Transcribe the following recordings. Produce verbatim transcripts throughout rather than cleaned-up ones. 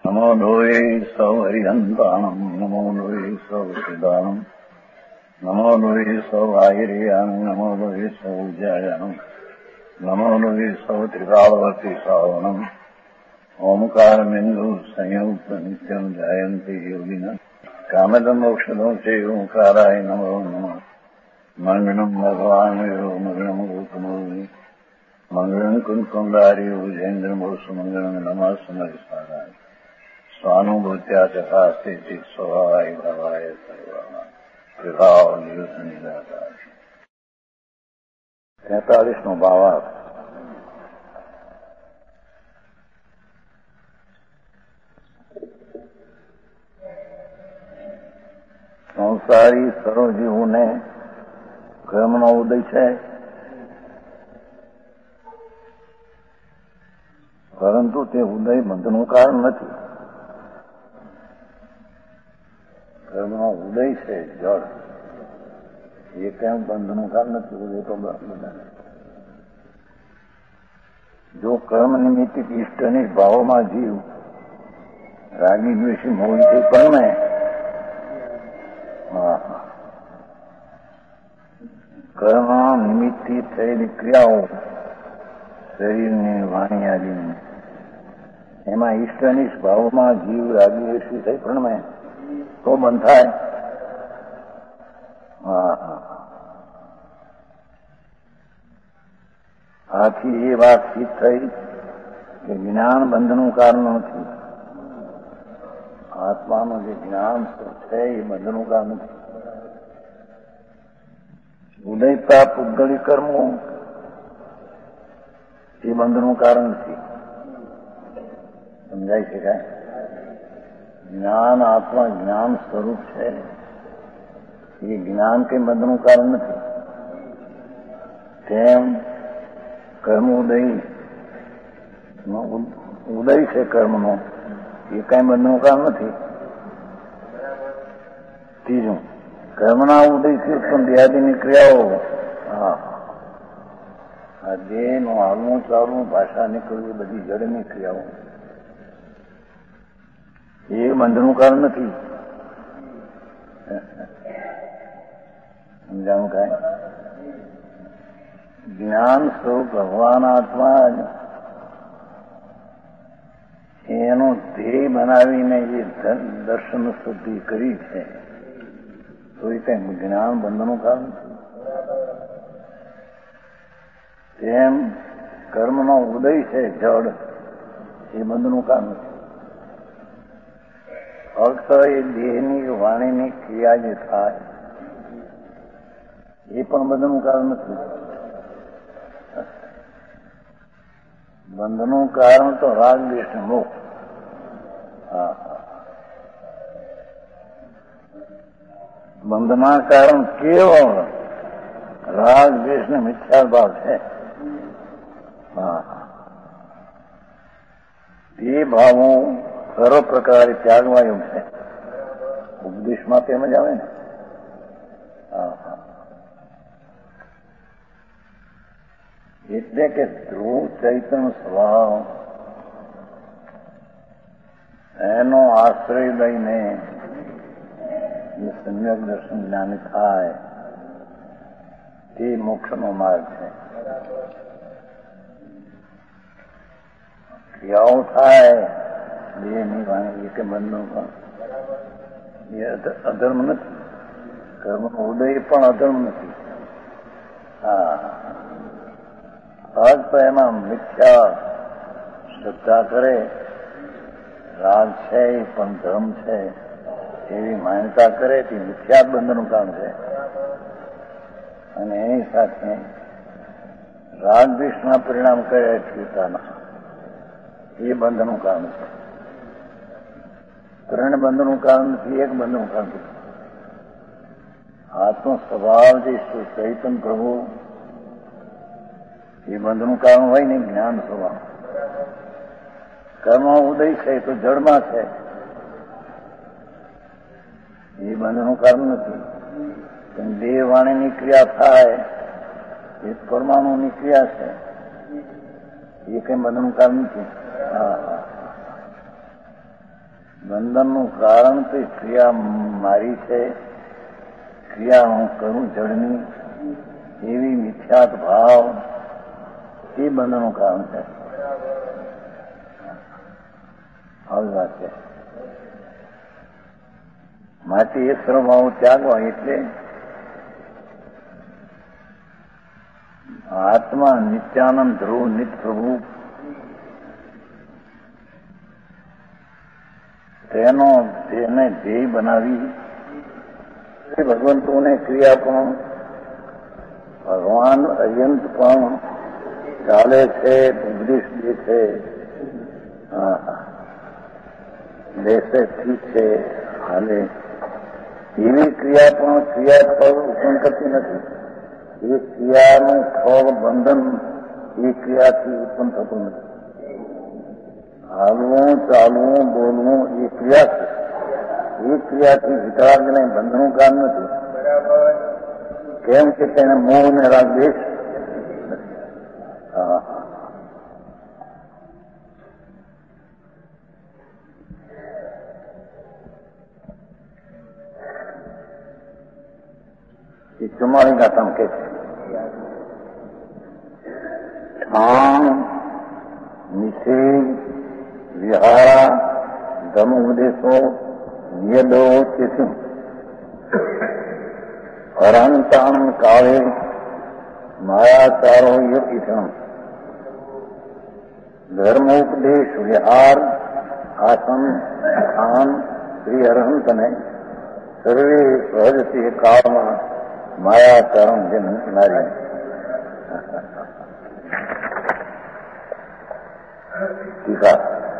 નમો લોહે સૌ હરિહંતાણમ નમો લોહે સૌ સિદ્ધાણમ નમો લોહે સૌ આહિર્યાણમ નમો લોહે સૌ જયાણમ નમો લોહે સૌ ત્રિકાળવતી સાવણમ ઓમકારમિંદુ સંયુક્ત નિત્યમ જાયંતી યોગિના કામદમ મોક્ષદો છે ઓંકારાય નમો નમઃ મંગળમ ભગવાન મંગળમ ગોતમોહિ મંગળમ કુંકુંડારી ઉજેન્દ્રમોષ મંગળમ નમઃ સમયસારાય સ્વાનુભૂત્યા ચકાસ્તે ચિત સ્વભાવાય ભાવાય સર્વા વિભાવ નિયુત નિરાકાર. તેતાલીસ નો ભાવાર્થ. સંસારી સર્વજીવોને કર્મનો ઉદય છે, પરંતુ તે ઉદય બંધનું કારણ નથી. કર્મનો ઉદય છે જળ, એ કેમ બંધનું કારણ નથી? ઉદય તો બધા. જો કર્મ નિમિત્તિક ઇષ્ટની ભાવોમાં જીવ રાગી દ્વેષી મોહિથી પરમે, કર્મ નિમિત્તથી થયેલી ક્રિયાઓ શરીરની વાણી આદિની, એમાં ઈષ્ટનિષ્ઠ ભાવમાં જીવ રાગી દ્વેષી થઈ પરમે તો બંધ થાય. આથી એ વાત સિદ્ધ થઈ કે જ્ઞાન બંધનું કારણ નથી. આત્માનું જે જ્ઞાન છે એ બંધનું કારણ નથી. ઉદયતા પૂતગળી કર્મો એ બંધનું કારણ નથી. સમજાય છે કાંઈ? જ્ઞાન આત્મા જ્ઞાન સ્વરૂપ છે, એ જ્ઞાન કઈ બંધનું કારણ નથી. તેમ કર્મ ઉદય ઉદય છે કર્મનો, એ કઈ બંધનું કારણ નથી. ત્રીજું, કર્મના ઉદયથી ઉત્પન્ન દેહાદિની ક્રિયાઓ, હા આ દેહનું હાલવું ચાલવું ભાષા નીકળવી બધી જડની ક્રિયાઓ, એ બંધનું કારણ નથી. સમજાવું કાંઈ? જ્ઞાન સ્વરૂપ ભગવાન આત્મા એનો ધ્યેય બનાવીને જે દર્શન શુદ્ધિ કરી છે, તો એ કઈ જ્ઞાન બંધનું કારણ નથી. તેમ કર્મનો ઉદય છે જડ, એ બંધનું કારણ નથી. ફક્ત એ દેહની વાણીની ક્રિયા જે થાય એ પણ બંધનું કારણ નથી. બંધનું કારણ તો રાગ દ્વેષ મોહ. હા, બંધના કારણ કેવળ રાગ દ્વેષ ને મિથ્યા ભાવ છે. હા, તે ભાવો સર્વ પ્રકારે ત્યાગવા યોગ છે. ઉપદેશમાં તેમ જ આવે ને. એટલે કે ધ્રુવ ચૈતન્ય સ્વભાવ એનો આશ્રય લઈને જે સમ્યક દર્શન જ્ઞાન થાય તે મોક્ષનો માર્ગ છે. ક્રિયાઓ થાય દેહની વાણી, એ કે બંધનું પણ એ અધર્મ નથી. કર્મનો ઉદય પણ અધર્મ નથી. હા, ફક્ત એમાં મિથ્યા શ્રદ્ધા કરે, રાગ છે એ પણ ધર્મ છે એવી માન્યતા કરે તે મિથ્યા બંધનું કામ છે. અને એની સાથે રાગ દ્વેષના પરિણામ કરે અસ્થિરતાના, એ બંધનું કામ છે. ત્રણ બંધનું કારણ નથી, એક બંધનું કારણ નથી. આત્મ સ્વભાવ જે ચૈતન્ય પ્રભુ એ બંધનું કારણ હોય ને જ્ઞાન સ્વભાવ. કર્મ ઉદય છે તો જડમાં છે, એ બંધનું કારણ નથી. દેહ વાણીની ક્રિયા થાય એ પરમાણુની ક્રિયા છે, એ કઈ બંધનું કારણ નથી. બંધનનું કારણ તો ક્રિયા મારી છે, ક્રિયા હું કરું જળની એવી મિથ્યાત ભાવ એ બંધનનું કારણ છે. આવી વાત છે. માટે એ સ્વભાવ ત્યાગવા એટલે આત્મા નિત્યાનંદ ધ્રુવ નિત પ્રભુ તેનો તેને ધ્યેય બનાવી ભગવંતોને ક્રિયા પણ ભગવાન અયંત પણ ચાલે છે, ઉપદેશ દે છે, દેશે ઠીક છે હાલે એવી ક્રિયા પણ ક્રિયા ફળ ઉત્પન્ન કરતી નથી. એ ક્રિયાનું ફળ બંધન એ ક્રિયાથી ઉત્પન્ન થતું નથી. હાલવું, ચાલવું, બોલવું એ ક્રિયા છે. એ ક્રિયાથી વિતરાગને બંધનું કામ નથી. કેમ કે તેને મોહ ને રાગ દેશ. હા એ ચુમ્માળી ગાથામાં કે છે ઠાણ નિષેધ વિહારા ધમ ઉપદેશો નિયદો ચેતું હરાંતાણ કાળે માયાચારો યથિતમ ધર્મોપદેશ વિહાર આસન સ્થાન શ્રી અરહંતને સર્વે સહજથી કાળમાં માયાચારણ જે નારી ટીકા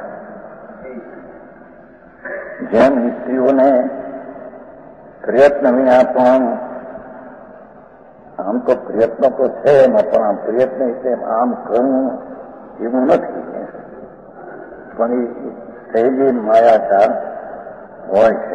જેમ સ્ત્રીઓને પ્રયત્ન વિના પણ આમ તો પ્રયત્ન તો છે એમાં પણ આમ પ્રયત્ન એટલે આમ કરવું એવું નથી, પણ એ સહેજે માયાચાર હોય છે.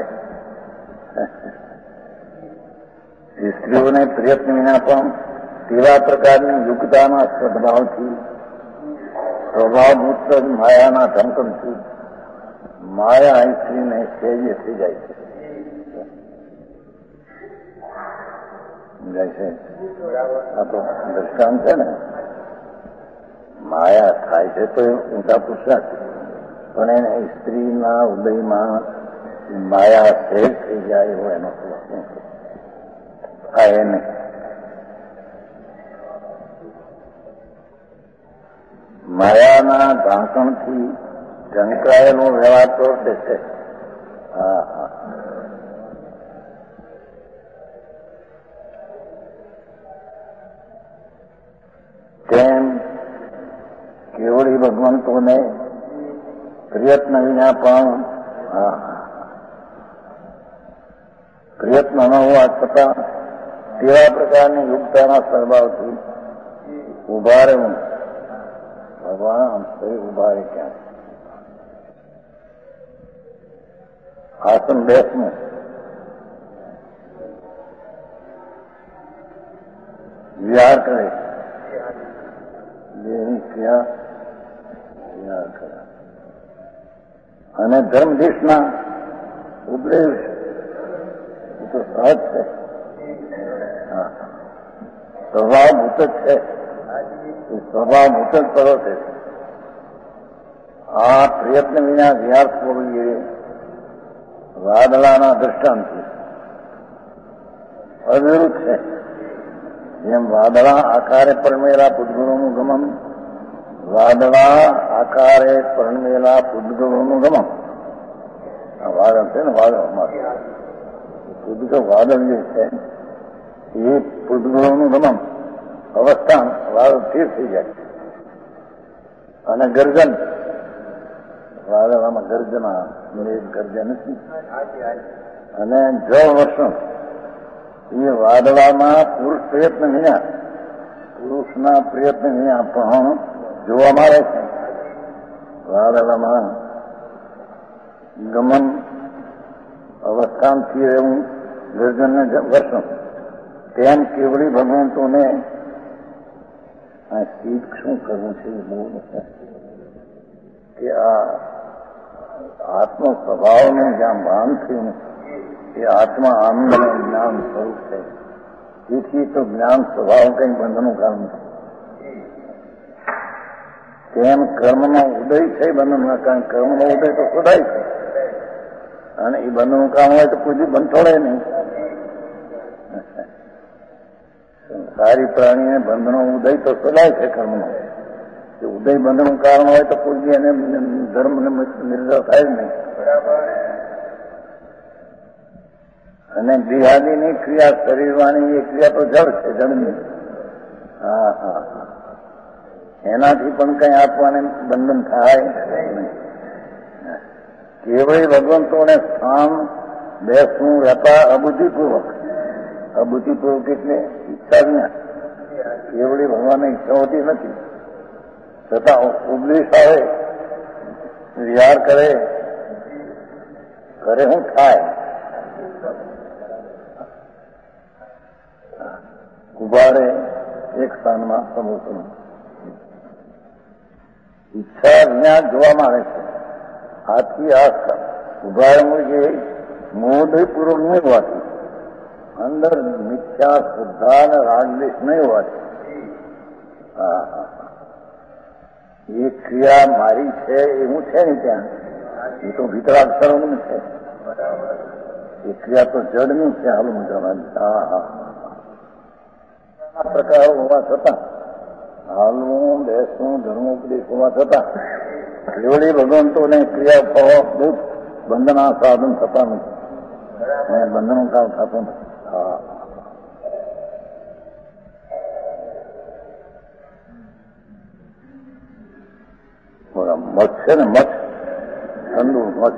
સ્ત્રીઓને પ્રયત્ન વિના પણ તેવા પ્રકારની યુક્તાના સદભાવથી સ્વભાવભૂત માયાના ધમકમથી માયા સ્ત્રીને સહેજે થઈ જાય છે. જાય છે આ તો દ્રષ્ટાંત છે ને. માયા થાય છે તો ઊંચા પુરુષાર્થ, પણ એને સ્ત્રીના ઉદયમાં માયા સહેજ થઈ જાય એવો એનો સ્વભાવ થાય નહીં. માયાના ઢાંકણથી ઢંકાયેલો વ્યવહાર તો દેશે. હા હા તેમ કેવળી ભગવંતોને પ્રયત્ન વિના પણ હા પ્રયત્ન ન હોવા છતાં તેવા પ્રકારની યુક્તાના સ્વભાવથી ઉભા રહેવું. ભગવાન સહી ઉભા રહે ક્યાં આસન બેસવું, વિહાર કરે, દેહની ક્રિયા વિહાર કરે અને ધર્મદેશના ઉપદેશ એ તો સહજ છે, સ્વભાવભૂત જ છે. સ્વભાવભૂત જ કરો છે. આ પ્રયત્ન વિના વિહાર સ્વરૂપે વાદળાના દ્રષ્ટાંતથી અવિરુદ્ધ છે. જેમ વાદળા આકારે પરમેલા પૂતગળોનું ગમન, વાદળા આકારે પરમેલા પૂતગળોનું ગમન. આ વાદળ છે ને, વાદળ પૂતગળ વાદળ જે છે એ પૂતગળોનું ગમન અવસ્થાન વાદળ સ્થિર થઈ જાય અને ગર્જન વાદળામાં ગર્જના ગર્જન નથી અને જળ વર્ષણ એ વાદળામાં પુરુષ પ્રયત્ન વિના પુરુષના પ્રયત્ન વિના પણ જોવા મળે છે. વાદળામાં ગમન અવસ્થાનથી રહેવું ગર્જન વર્ષણ. તેમ કેવળી ભગવંતોને આ શીખ શું કરવું છે એ બહુ કે આ આત્મ સ્વભાવનું જ્યાં ભાન થયું એ આત્મા આનંદ અને જ્ઞાન સ્વરૂપ છે. તેથી તો જ્ઞાન સ્વભાવ કંઈ બંધનું કારણ નથી. તેમ કર્મનો ઉદય છે બંધનના કારણ. કર્મનો ઉદય તો સદાય છે અને એ બંધનું કામ હોય તો કોઈ બંધ થોડે નહીં. સારી પ્રાણીને બંધનો ઉદય તો સદાય છે કર્મનો. ઉદય બંધનું કારણ હોય તો કોઈ એને ધર્મ નિર્ધાર થાય જ નહીં. અને દેહાદીની ક્રિયા શરીરવાણી એ ક્રિયા તો જળ છે, જળની. હા હા હા એનાથી પણ કઈ આપવાને બંધન થાય નહીં. કેવળ ભગવંતોને સ્થાન બેસવું રહેતા અબુદ્ધિપૂર્વક. અબુદ્ધિપૂર્વક એટલે ઈચ્છા વિના. કેવળી ભગવાનની ઈચ્છા હોતી નથી છતાં ઉપદેશ આવે, વિહાર કરે કરે હું થાય. ઉભારે એક સ્થાનમાં સમૂહ ઈચ્છા વિના જોવામાં આવે છે. આથી આ ઉભારનું જે મોઢપૂર્વક નહીં હોવાથી, અંદર મિથ્યા શ્રદ્ધા અને રાગદ્વેષ નહીં હોવાથી હા હા એ ક્રિયા મારી છે એવું છે ને ત્યાં. એ તો ભીતરાક્ષરોનું છે. એ ક્રિયા તો જડની છે. હાલ મુદ્રામાં હા હા આ પ્રકારો હોવા છતાં, હાલવું બેસવું ધર્મોપદેશ હોવા છતાં કેવળી ભગવંતોને ક્રિયા ફળો બંધના સાધન થતા નથી અને બંધનું કામ થતું નથી. હા મઠ છે ને, મઠ ઠંડુ મઠ,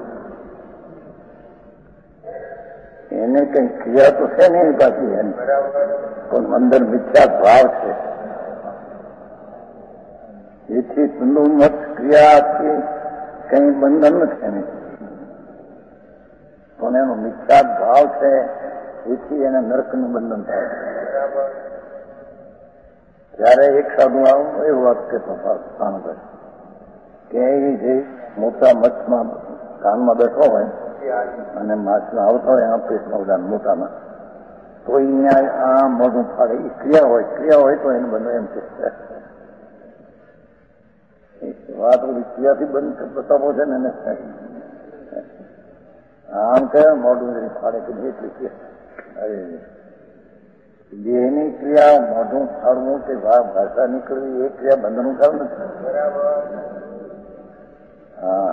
એને કઈ ક્રિયા તો છે ને એની પાછી એની પણ અંદર મિથ્યા ભાવ છે. એથી ઠંડુ મઠ ક્રિયાથી કઈ બંધન નથી એની, પણ એનો મિથ્યા ભાવ છે. એથી એને નરકનું બંધન થાય. ત્યારે એક સાધુ આવું એવું વાત કહેતો સ્થાન પર કે એ જે મોટા મઠમાં કાનમાં બેઠો હોય અને માછલા આવતા હોય આ પેટમાં બધા મોટામાં, તો અહીંયા આ મોઢું ફાડે. એ ક્રિયા હોય ક્રિયા હોય તો એને બંધ એમ છે. વાત બધી ક્રિયાથી બંધ બતાવો છે ને એને આમ કે મોઢું ફાડે કે એટલી ક્રિયા. અરે દેહની ક્રિયા મોઢું ફાડવું કે ભાષા નીકળવી એ ક્રિયા બંધનું કારણ નથી. હા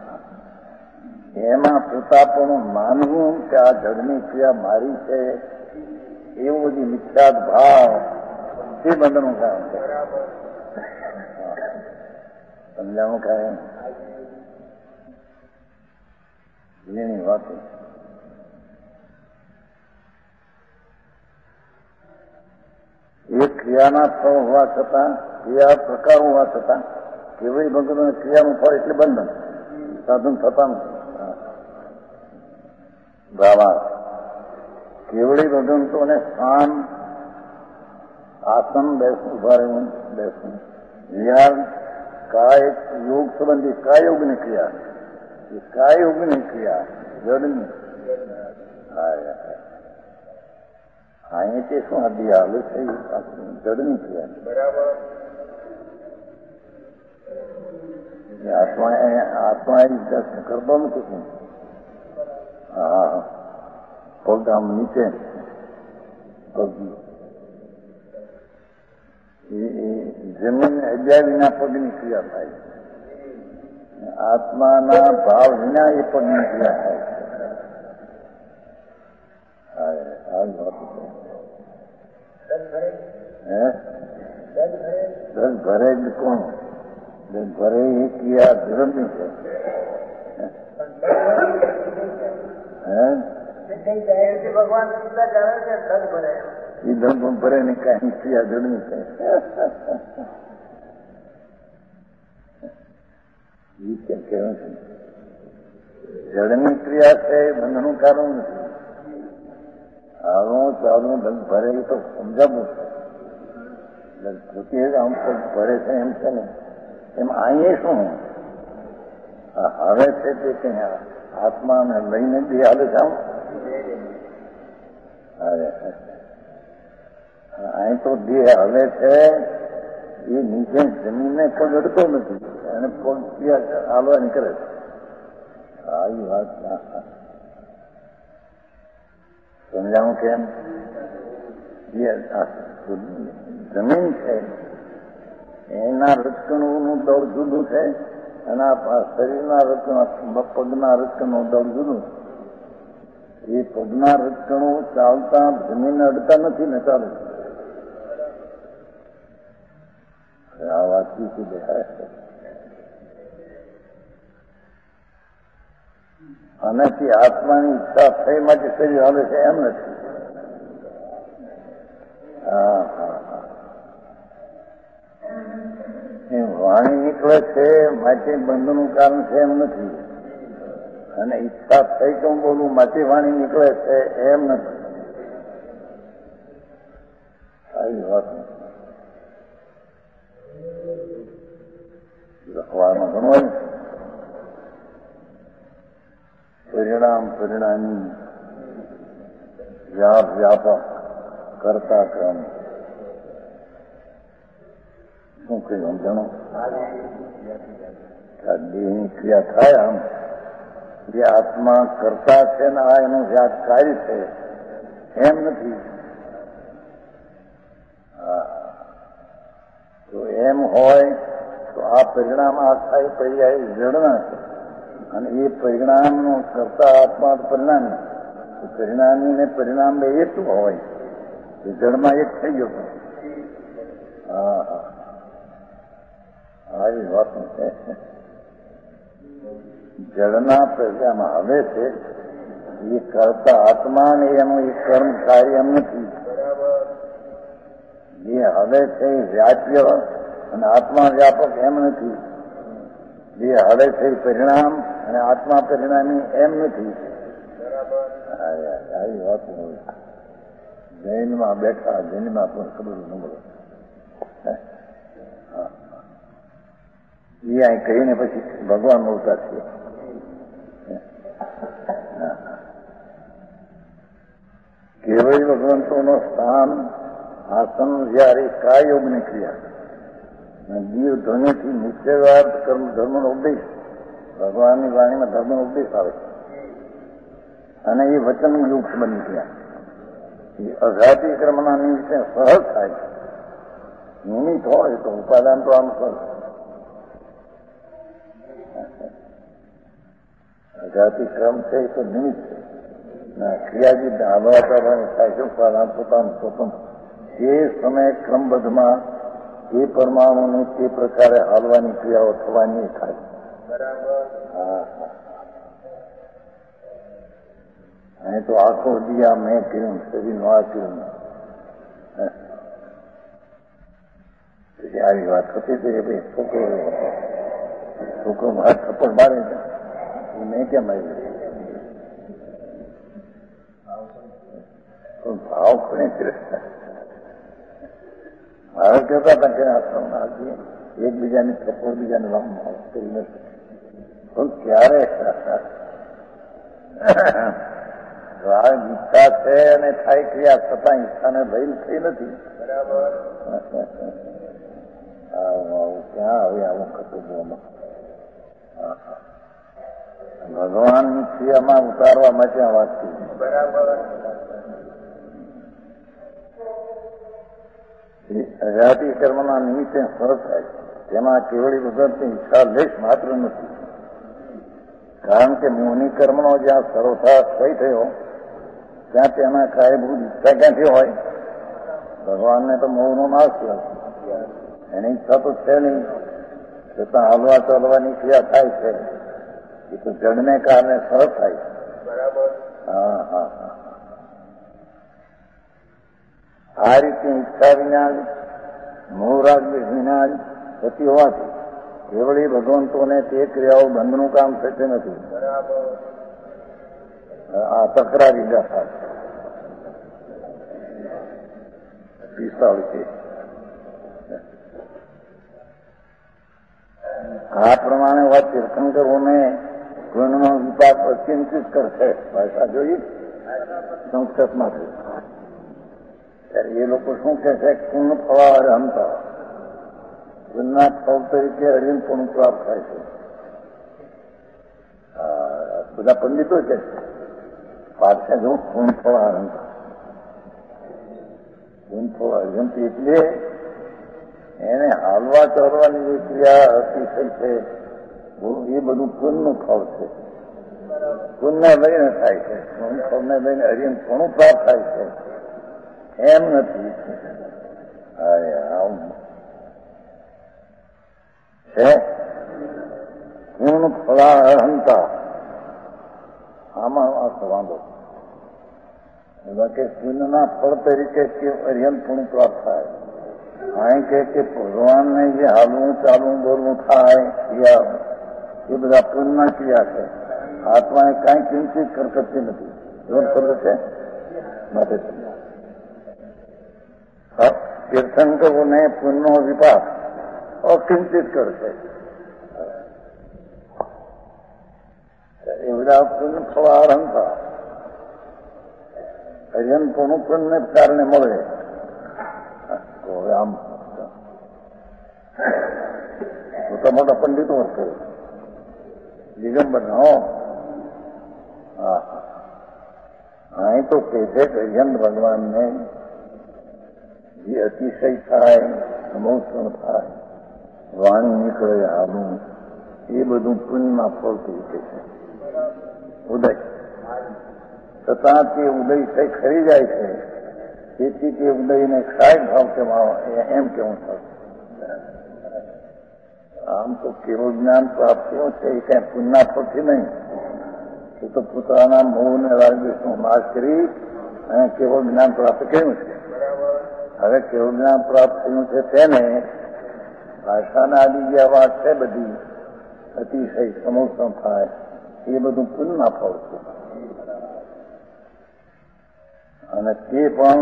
એમાં પોતાપણું માનવું કે આ જળની ક્રિયા મારી છે એવું બધી મિથ્યાત ભાવ તે બંધનું કારણ છે. સમજાવું કાંઈ એની વાતો એ ક્રિયાના ફળ હોવા છતાં, ક્રિયા પ્રકાર હોવા છતાં કેવળી ભગવાન ક્રિયાનું ફળ એટલે બંધન સાધન થતા નથી. ભાવા કેવળી ભગવંતોને સ્થાન આસન બેસવું, ઉભા રહેવું બેસવું, વિહાર કાય યોગ સંબંધી કાય યોગની ક્રિયા, એ કાય યોગની ક્રિયા જડની. અહીંથી શું આદિ હાલે છે જડની ક્રિયા. બરાબર આત્મા આત્મા એ દર્શન કરતો નથી. હા પગ આમ નીચે પગ જમીન અજ્યા વિના પગની ક્રિયા થાય. આત્માના ભાવ વિના એ પગની ક્રિયા થાય. આ જ વાત હે દસ ભરે જ કોણ? દસ ભરે એ ક્રિયા ધર્મની છે. ભગવાન જાણે છે દસ ભરે એ ધર્મ ભરે ને કઈ ક્રિયા ધર્મની છે. એ કેમ કહેવું છે? જળની ક્રિયા છે બંધનું કારણ નથી. આવું ચાલવું દસ ભરે એ તો સમજાવવું છે. આમ પગ ભરે છે એમ છે ને, એમ અહીંયા શું હવે છે તે કઈ આત્માને લઈને બી હાલે છે આમ અરે અહીં તો દેહ હવે છે એ નીચે જમીનને પગ અડતો નથી અને પગ હાલવાની કરે છે. આવી વાત સમજાવું કેમ? જમીન છે એના રચકણોનું દળ જુદું છે અને આ શરીરના રચકણ પગના રચકણનું દળ જુદું. એ પગના રચકણો ચાલતા જમીનને અડતા નથી ને ચાલે આ વાત શું દેખાય છે. આનાથી આત્માની ઈચ્છા થઈ માટે શરીર હાલે છે એમ નથી. હા હા હા એ વાણી નીકળે છે માટે બંધનું કારણ છે એમ નથી અને ઈચ્છા થઈ કે હું બોલું માટે વાણી નીકળે છે એમ નથી. આવી વાત લખવાનું ઘણું પરિણામ પરિણામી વ્યાપ વ્યાપક કરતા ક્રમ શું કહ્યું સમજણો? દેહની ક્રિયા થાય આમ જે આત્મા કરતા છે ને આ એનું વ્યાપ કાર્ય છે એમ નથી. તો એમ હોય તો આ પરિણામ આ થાય પર્યાય જડના છે અને એ પરિણામનું કરતા આત્મા પરિણામી પરિણામી ને પરિણામ બે એક હોય જળમાં એક થઈ ગયો. હા હા આવી વાત છે. જળના પ્રજામાં હવે છે એ કરતા આત્મા ને એનું એક કર્મ કાર્ય એમ નથી. જે હવે છે એ વ્યાપ્ય અને આત્મા વ્યાપક એમ નથી. જે હવે છે પરિણામ અને આત્મા પરિણામી એમ નથી. આવી વાત હોય. જૈનમાં બેઠા જૈનમાં પણ ખબર ન મળે. એ અહીં કહીને પછી ભગવાન અવતાર છે. કેવળ ભગવંતોનું સ્થાન આસન જયારે કાય યોગની ક્રિયા જીવ ધ્વનિથી મુખ્ય વાત કર્મ ધર્મનો ઉપદેશ ભગવાનની વાણીમાં ધર્મનો ઉપદેશ આવે છે અને એ વચન યુક્ત બની ગયા. એ અઘાતી કર્મના નિમિત્તે સહજ થાય છે. નિમિત્ત હોય તો ઉપાદાન તો આમ સહજ. અઘાતી ક્રમ છે એ તો નિમિત્ત છે. ક્રિયાજી હલવા કરવાની થાય છે ઉપાદાન પોતાનું સ્વતંત્ર. એ સમયે ક્રમબદ્ધમાં એ પરમાણુની તે પ્રકારે હાલવાની ક્રિયાઓ થવાની થાય. હા અહીં તો આખો દિયા મેં કર્યું શરીરનું આ કર્યું. પછી આવી વાત થતી હતી ભાઈ છોકરો છોકરો હાથ થપ્પડ મારે છે મેં કેમ આવી ભાવ કોને મારે કહેતા હતા કે આશ્રમમાં આપીએ એકબીજાની થપ્પડ બીજાને લાંબા કરી નથી પણ ક્યારે આ ઈચ્છા છે અને થાય ક્રિયા છતાં ઈચ્છાને લઈને થઈ નથી. આવું ક્યાં હવે આવું ખતરવામાં ભગવાનની ક્રિયામાં ઉતારવા માટે આ વાત કરી. અઘાતી કર્મના નિમિત્તે સહજ થાય તેમાં કેવળી વગરની ઈચ્છા લેશ માત્ર નથી. કારણ કે મોહની કર્મનો જ્યાં સર્વથા ક્ષય થયો ત્યાં તેના કાયભૂત ઈચ્છા ક્યાંથી હોય? ભગવાનને તો મોહનો નાશ થયો એની ઈચ્છા તો છે નહીં છતાં હાલવા ચાલવાની ક્રિયા થાય છે. એ તો જડને કારણે સહજ થાય. હા હા હા આ રીતે ઈચ્છા વિના મોહરાગ વિના થતી હોવાથી કેવળી ભગવંતોને તે ક્રિયાઓ બંધનું કામ થશે નથી. આ તકરારી ગાથા પિસ્તાળીસ આ પ્રમાણે વાત તીર્થંકરોને ગુણનો વિપાક અચિંતિત કરશે. ભાષા જોઈ સંસ્કૃતમાંથી. ત્યારે એ લોકો શું કહે છે? પૂર્ણ ફળા અહંતા, ગુણના ફળ તરીકે અર્જુન પૂર્ણ પ્રાપ્ત થાય છે. બધા પંડિતો કે છે પાછળ જો પૂર્ણ ફળા અહંતા, પૂર્ણ ફળ અર્જુન એટલે એને હાલવા ચાલવાની જે ક્રિયા અતિશય છે એ બધું પુણ્યનું ફળ છે. પુણ્યને લઈને થાય છે. પુણ્ય ફળને લઈને અર્જુન ઘણું પ્રાપ્ત થાય છે એમ નથી. આવું છે પૂર્ણ ફળા અહંતા. આમાં આ વાંધો કે પુણ્યના ફળ તરીકે કે અર્જુન પૂર્ણ પ્રાપ્ત થાય. અહીં કહે કે ભગવાનને જે હાલવું ચાલવું બોલવું થાય એ બધા પુણ્યના ક્રિયા છે. આત્માએ કાંઈ કિંચિત કરકતી નથી. જોર કરે છે માટે તીર્થંકરોને પુણ્યનો વિપાક અકિંચિત કરશે. એ બધા પુણ્ય ફળા અહંતા અર્જુન પૂર્ણ પુણ્યને કારણે મળે. આમ મોટા મોટા પંડિતો કરે દિગંબર હો. હા અહીં તો કહે છે કે અર્જુન ભગવાનને જે અતિશય થાય, સમોષણ થાય, વાણી નીકળે હાલું, એ બધું પુણ્યના ફળ તરીકે છે. ઉદય છતાં તે ઉદય થઈ ખરી જાય છે. તેથી તે ઉદયને ક્ષાય ભાવ કેવા એમ કેવું થશે. આમ તો કેવું જ્ઞાન પ્રાપ્તિઓ છે એ કઈ પુણ્યના ફળથી નહીં. એ તો પોતાના મોહને રાગદ્વેષનો નાશ કરી અને કેવું જ્ઞાન પ્રાપ્ત કર્યું છે. હવે કેવું જ્ઞાન પ્રાપ્ત થયું છે તેને ભાષાના આદિ જે વાત છે બધી અતિશય સમોષણ થાય એ બધું પુણ્યના ફળ છે. અને તે પણ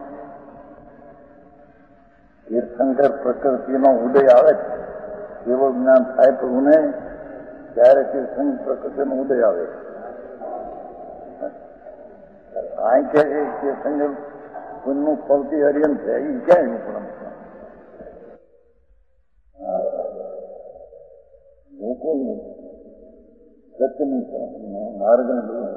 તીર્થંકર પ્રકૃતિનો ઉદય આવે છે. કેવળ જ્ઞાન થાય પ્રભુને ત્યારે તીર્થંકર પ્રકૃતિનો ઉદય આવે. અહીં કહે છે તીર્થંકર પુણ્યનું ફળથી હરિયન છે. એ ક્યાંય પણ લોકોની સત્યની માર્ગને બધું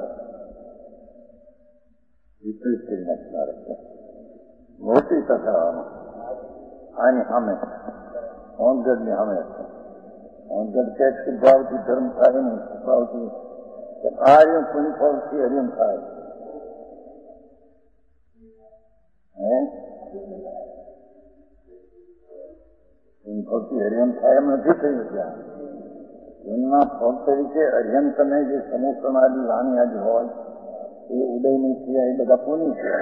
વિપરીત કરી નાખનાર છે. મોટી કથા આની સામે ઓનગઢની સામે છે. ઓનગઢ કે શુભાવથી ધર્મ થાય નહીં, શુભાવથી આર્યમ પુણ્ય ફળથી હરિયમ થાય. હે પુણ્ય ફળથી હરિયમ થાય એમ નથી થયું. ત્યાં પુણ્યના ફળ તરીકે અર્યન તમે જે સમોષણ આદિ વાણી આદિ હોય એ ઉદયની ક્રિયા એ બધા પુણ્ય છે.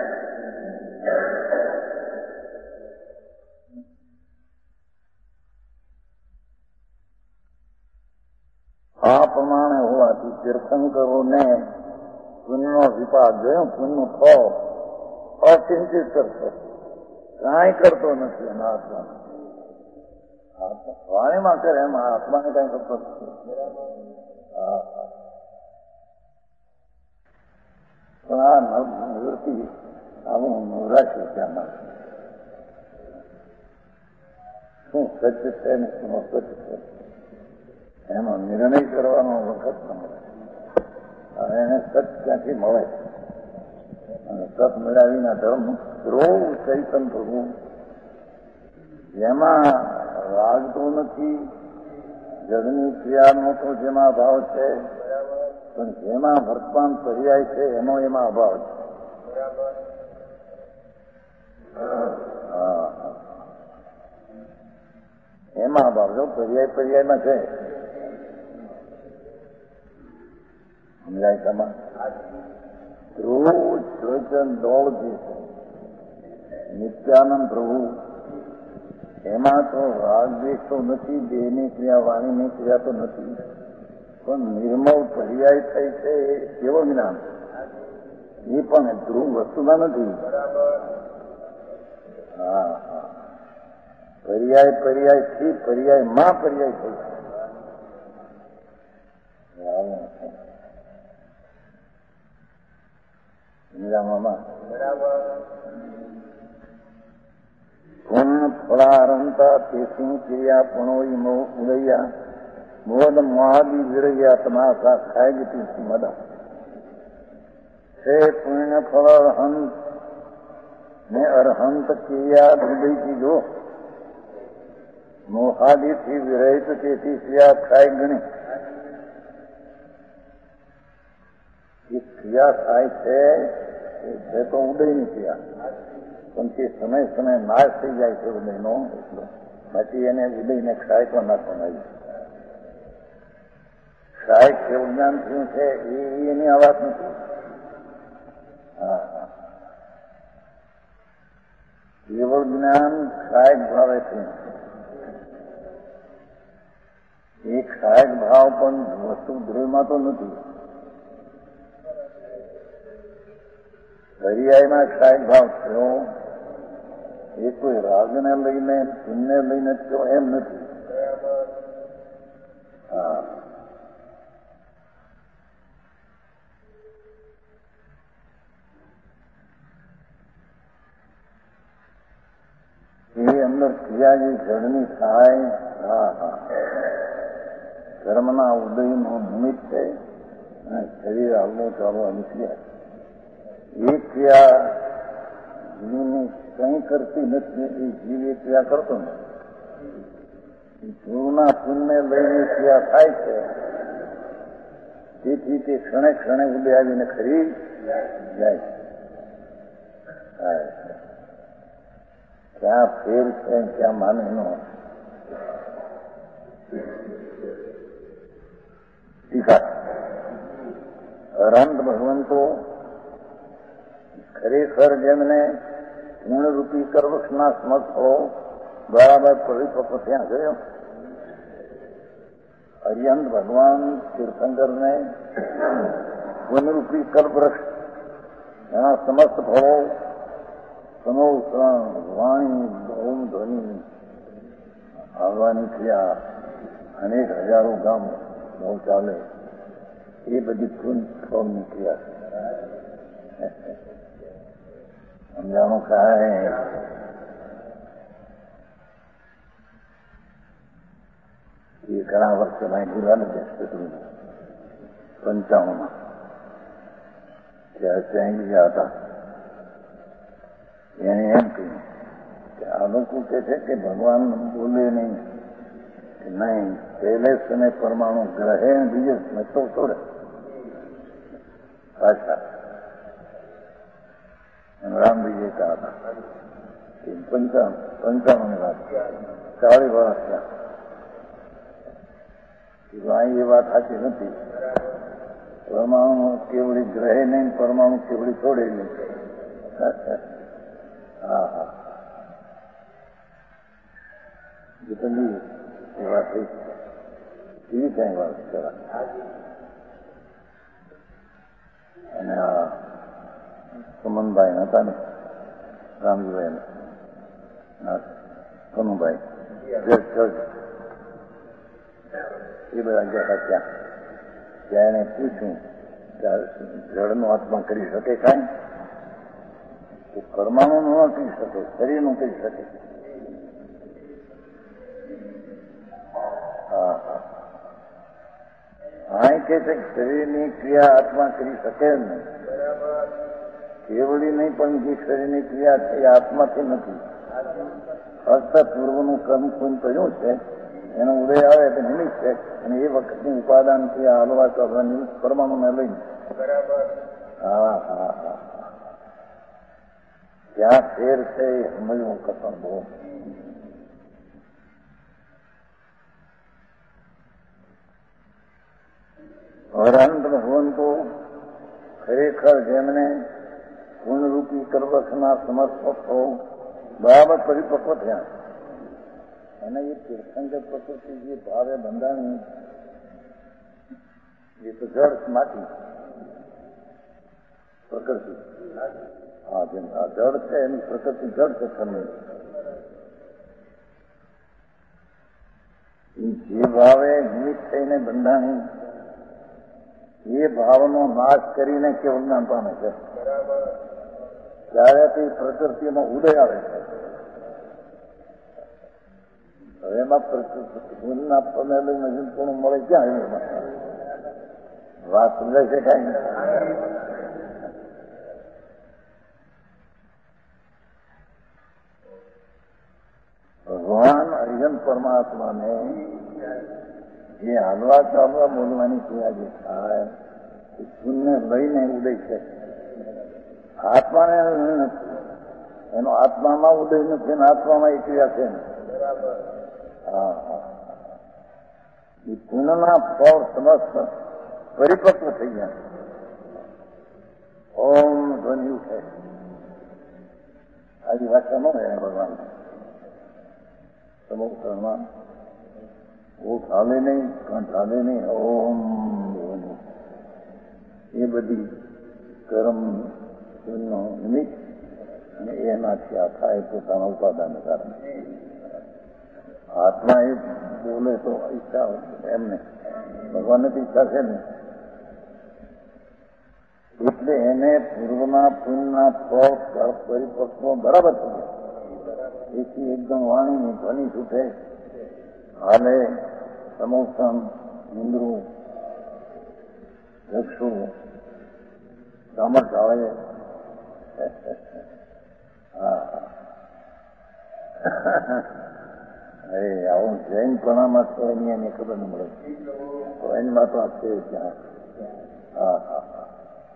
આ પ્રમાણે હોવાથી તીર્થંકરોને પુણ્યનો વિપાક ગયો. પુણ્યનું ફળ અચિંતિત કરશે. કાંઈ કરતો નથી એના આત્મા. વાણીમાં કરે એમાં આત્માને કાંઈ કરતો નથી. પણ આ નિવૃત્તિ આવું નવરાશે ત્યાંના શું સત્ય છે ને શું અસત્ય છે એનો નિર્ણય કરવાનો વખત ન મળે. અને એને સત ક્યાંથી મળે? અને સત મળ્યા વિના ધર્મ ધ્રુવ ચૈતન પ્રભુ જેમાં રાગતો નથી, જગની ક્રિયાનો તો જેમાં ભાવ છે, પણ જેમાં વર્તમાન પર્યાય છે એનો એમાં અભાવ છે. એમાં અભાવ જો પર્યાય પર્યાયમાં છે. સમજાય તમારે ધ્રુવ ચૈતન દોડ જે છે નિત્યાનંદ પ્રભુ એમાં તો રાગ દ્વેષ તો નથી, દેહની ક્રિયા વાણીની ક્રિયા તો નથી, પણ નિર્મળ પર્યાય થઈ છે એવો જ્ઞાન. એ પણ ધ્રુવ વસ્તુમાં નથી. હા હા પર્યાય પર્યાય થી પર્યાયમાં પર્યાય થઈ છે. પૂર્ણ ફળારંતા તેસિંહ ક્રિયા પણોઈ મો ઉદયા મોદ મહાદી વિરયા તમાસા ખાય ગતી મદા છે પુણ્ય ફળ અરહંત ને અરહંત ક્રિયા હૃદય કી જો મોહાદીથી વિરહિત તેથી ક્રિયા થાય ગણી એ ક્રિયા થાય છે એ તો ઉદયની ક્રિયા પણ તે સમય સમય નાશ થઈ જાય છે ઉદયનો એટલો બાકી એને ઉદયને ક્ષાય તો નાખવાનું ક્ષાય કેવું જ્ઞાન થયું છે એ એની આ વાત નથી. હા હા કેવળ જ્ઞાન ક્ષાયક ભાવે થયું. એ ક્ષાયક ભાવ પણ વસ્તુ ધ્રુવમાં તો નથી. હરિયાઈમાં ક્ષાયક ભાવ થયો એ કોઈ રાગને લઈને પુણ્યને લઈને થયો એમ નથી. હા એ અંદર ક્રિયા જે જળની થાય હા હા ધર્મના ઉદયનું નિમિત્ત છે અને શરીર આવવું ચાલવા નીકળ્યા એ ક્રિયા જીવની કંઈ કરતી નથી. એ જીવ એ ક્રિયા કરતો નથી. જીવના પુણ્ય લઈને ક્રિયા થાય છે તેથી તે ક્ષણે ક્ષણે ઉદય આવીને ખરી જાય છે. ક્યાં ફેર છે ક્યાં માને નો ટીકા અરંત ભગવંતો ખરેખર જેમને પૂર્ણરૂપી કરવક્ષના સમર્થો બરાબર પરિપક્વ ત્યાં ગયો. અરિયંત ભગવાન તીર્થંકરને પૂર્ણરૂપી કલ્પવૃક્ષ એના સમસ્ત ફળો સમો વાણી ઓમ ધ્વનિ આવવાની ક્રિયા અનેક હજારો ગામ બહુ ચાલે એ બધી પૂર્ણ ફળની ક્રિયા છે. સમજાણું કાંઈ એ ઘણા વર્ષે મારી ભૂલા નથી પંચાણુંમાં ત્યારે ત્યાં ગયા હતા. એને એમ કહ્યું કે આ લોકો કહે છે કે ભગવાન બોલે નહીં કે નહીં પહેલે સમય પરમાણુ ગ્રહે બીજે સમય તો છોડે પાછા રામજી કહેતા હતા કે પંચાણું પંચાણું વાત ચાલીસ વર્ષ ત્યાં એ વાત સાચી નથી. પરમાણુ કેવડી ગ્રહે નહીં પરમાણુ કેવડી છોડે નહીં. હા હા જીતનજી એ વાત થઈ એવી કઈ વાત કરા. અને આ સુમનભાઈ હતા ને રામજીભાઈ કનુભાઈ એ બધા ગયા હતા ત્યાં ત્યાં એને પૂછ્યું કે જળનો આત્મા કરી શકે કાંઈ કે પરમાણુ ન કરી શકે શરીરનું કરી શકે. હા હા હા કે છે શરીરની ક્રિયા આત્મા કરી શકે જ નહીં. કેવડી નહીં પણ જે શરીરની ક્રિયા છે એ આત્માથી નથી. ફક્ત પૂર્વનું કર્મ પૂન કર્યું છે એનો ઉદય આવે તો નિમિત્ત છે અને એ વખતની ઉપાદાન ક્રિયા હાલવા કરવાની પરમાણુને લઈને. હા હા હા ક્યાં ફેર છે એ સમજવું કથન બહુ. અરંત ભગવંતો ખરેખર જેમને પૂર્ણરૂપી કરવક્ષના સમર્થકો બરાબર પરિપક્વ થયા અને એ તીર્થંકર પ્રકૃતિ જે ભાવે બંધાણી એ તો જળ માટી પ્રકૃતિ. હા જેમ આ જળ છે એની પ્રકૃતિ જળ છે તમને જે ભાવે નિમિત્ત થઈને બંધાણી એ ભાવનો નાશ કરીને કેવું જ્ઞાન પામે છે. ત્યારેથી પ્રકૃતિનો ઉદય આવે છે. હવે એમાં પૂર્ણના પદને લઈને પૂર્ણ મળે ક્યાં એમાં વાત સમજાય છે કાંઈ ભગવાન અરિહંત પરમાત્માને જે હાલવા ચાલવા બોલવાની ક્રિયા જે થાય એ શૂન્ય લઈને ઉદય છે. આત્માને નથી, એનો આત્મામાં ઉદય નથી ને આત્મામાં એ ક્રિયા છે ને. હા હા એ પુનઃના ફળ સમસ્ત પરિપક્વ થઈ ગયા. ઓમ ધ્વનિ ઉઠે આવી ભાષા ન હોય ભગવાન સમુખમાં ઓઠ હાલે નહીં, કંઠ હાલે નહીં. ઓમ ધ્વનિ એ બધી કર્મ નો નિમિત્ત અને એનાથી આ થાય પોતાના ઉપાદાનને કારણે. આત્મા એ બોલે તો ઈચ્છા એમને ભગવાનને તો ઈચ્છા છે ને, એટલે એને પૂર્વના પુણ્યના ફળ પરિપક્વ બરાબર થઈ જાય. એથી એકદમ વાણીની ધ્વનિ છૂટે, હાલે, સમોસમ, ઇન્દ્રું, ચક્ષુ, સામર્થ આવે. હા અરે આવું જૈનપણામાં તો એની એને ખબર ન મળે. તો એનમાં તો આ છે ત્યાં. હા હા હા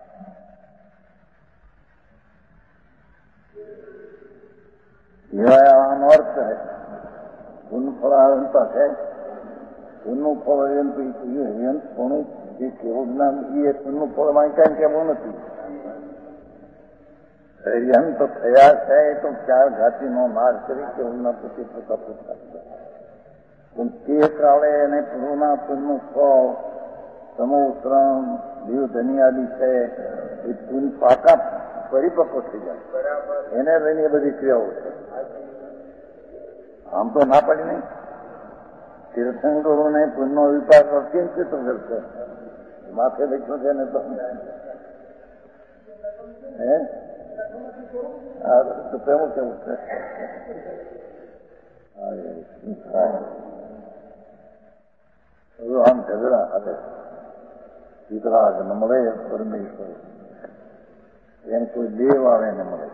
એવા આનો અર્થ છે. પુનઃ ફળ અનંતા છે. પુનનું ફળ અયંત અયંત પણ જે કેવું જ્ઞાન એ પુનનું ફળ વાંચ્યા કેવું નથી. અયંત થયા છે તો ચાર ઘાતીનો નાશ કરી કે ઉન્નતિ થતા થતા પણ તે કાળે એને પૂર્વના પુનનું ફળ સમોત્રણ દીવ ધનિયાદી છે એ પુન પાકા પરિપક્વ થઈ જાય. એને લઈને એ બધી ક્રિયાઓ છે. આમ તો ના પડી નહીં. તીર્થંકરોને પુનનો વિપાક અત્યંત કરશે. માથે બેઠો છે ને તો હે તો કેવું કેવું છે. આમ ઝઘડા હવે ચિત્રાગ ન મળે પરમેશ્વર એને કોઈ દેવ આવે ને મળે.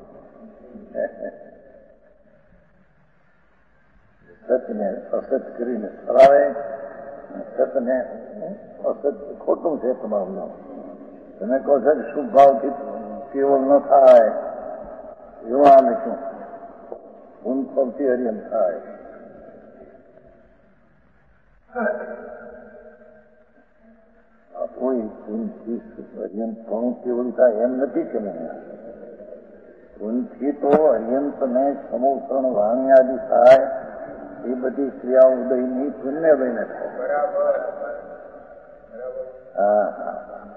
સતને અસત કરીને ફરાવે, સતને અસત ખોટું છે તમારું નામ. તમે કહો છો કે શુભ ભાવથી કેવળ ન થાય એવા અમે શું ગુણ ફળથી હરિયમ થાય. કોઈ ગુણથી હરિયંત પણ કેવળ થાય એમ નથી કે મને ગુણથી તો હરિયંતને સમોસણ વાણી આદિ થાય એ બધી ક્રિયાઓ ઉદયની પુણ્ય લઈને થાય. હા હા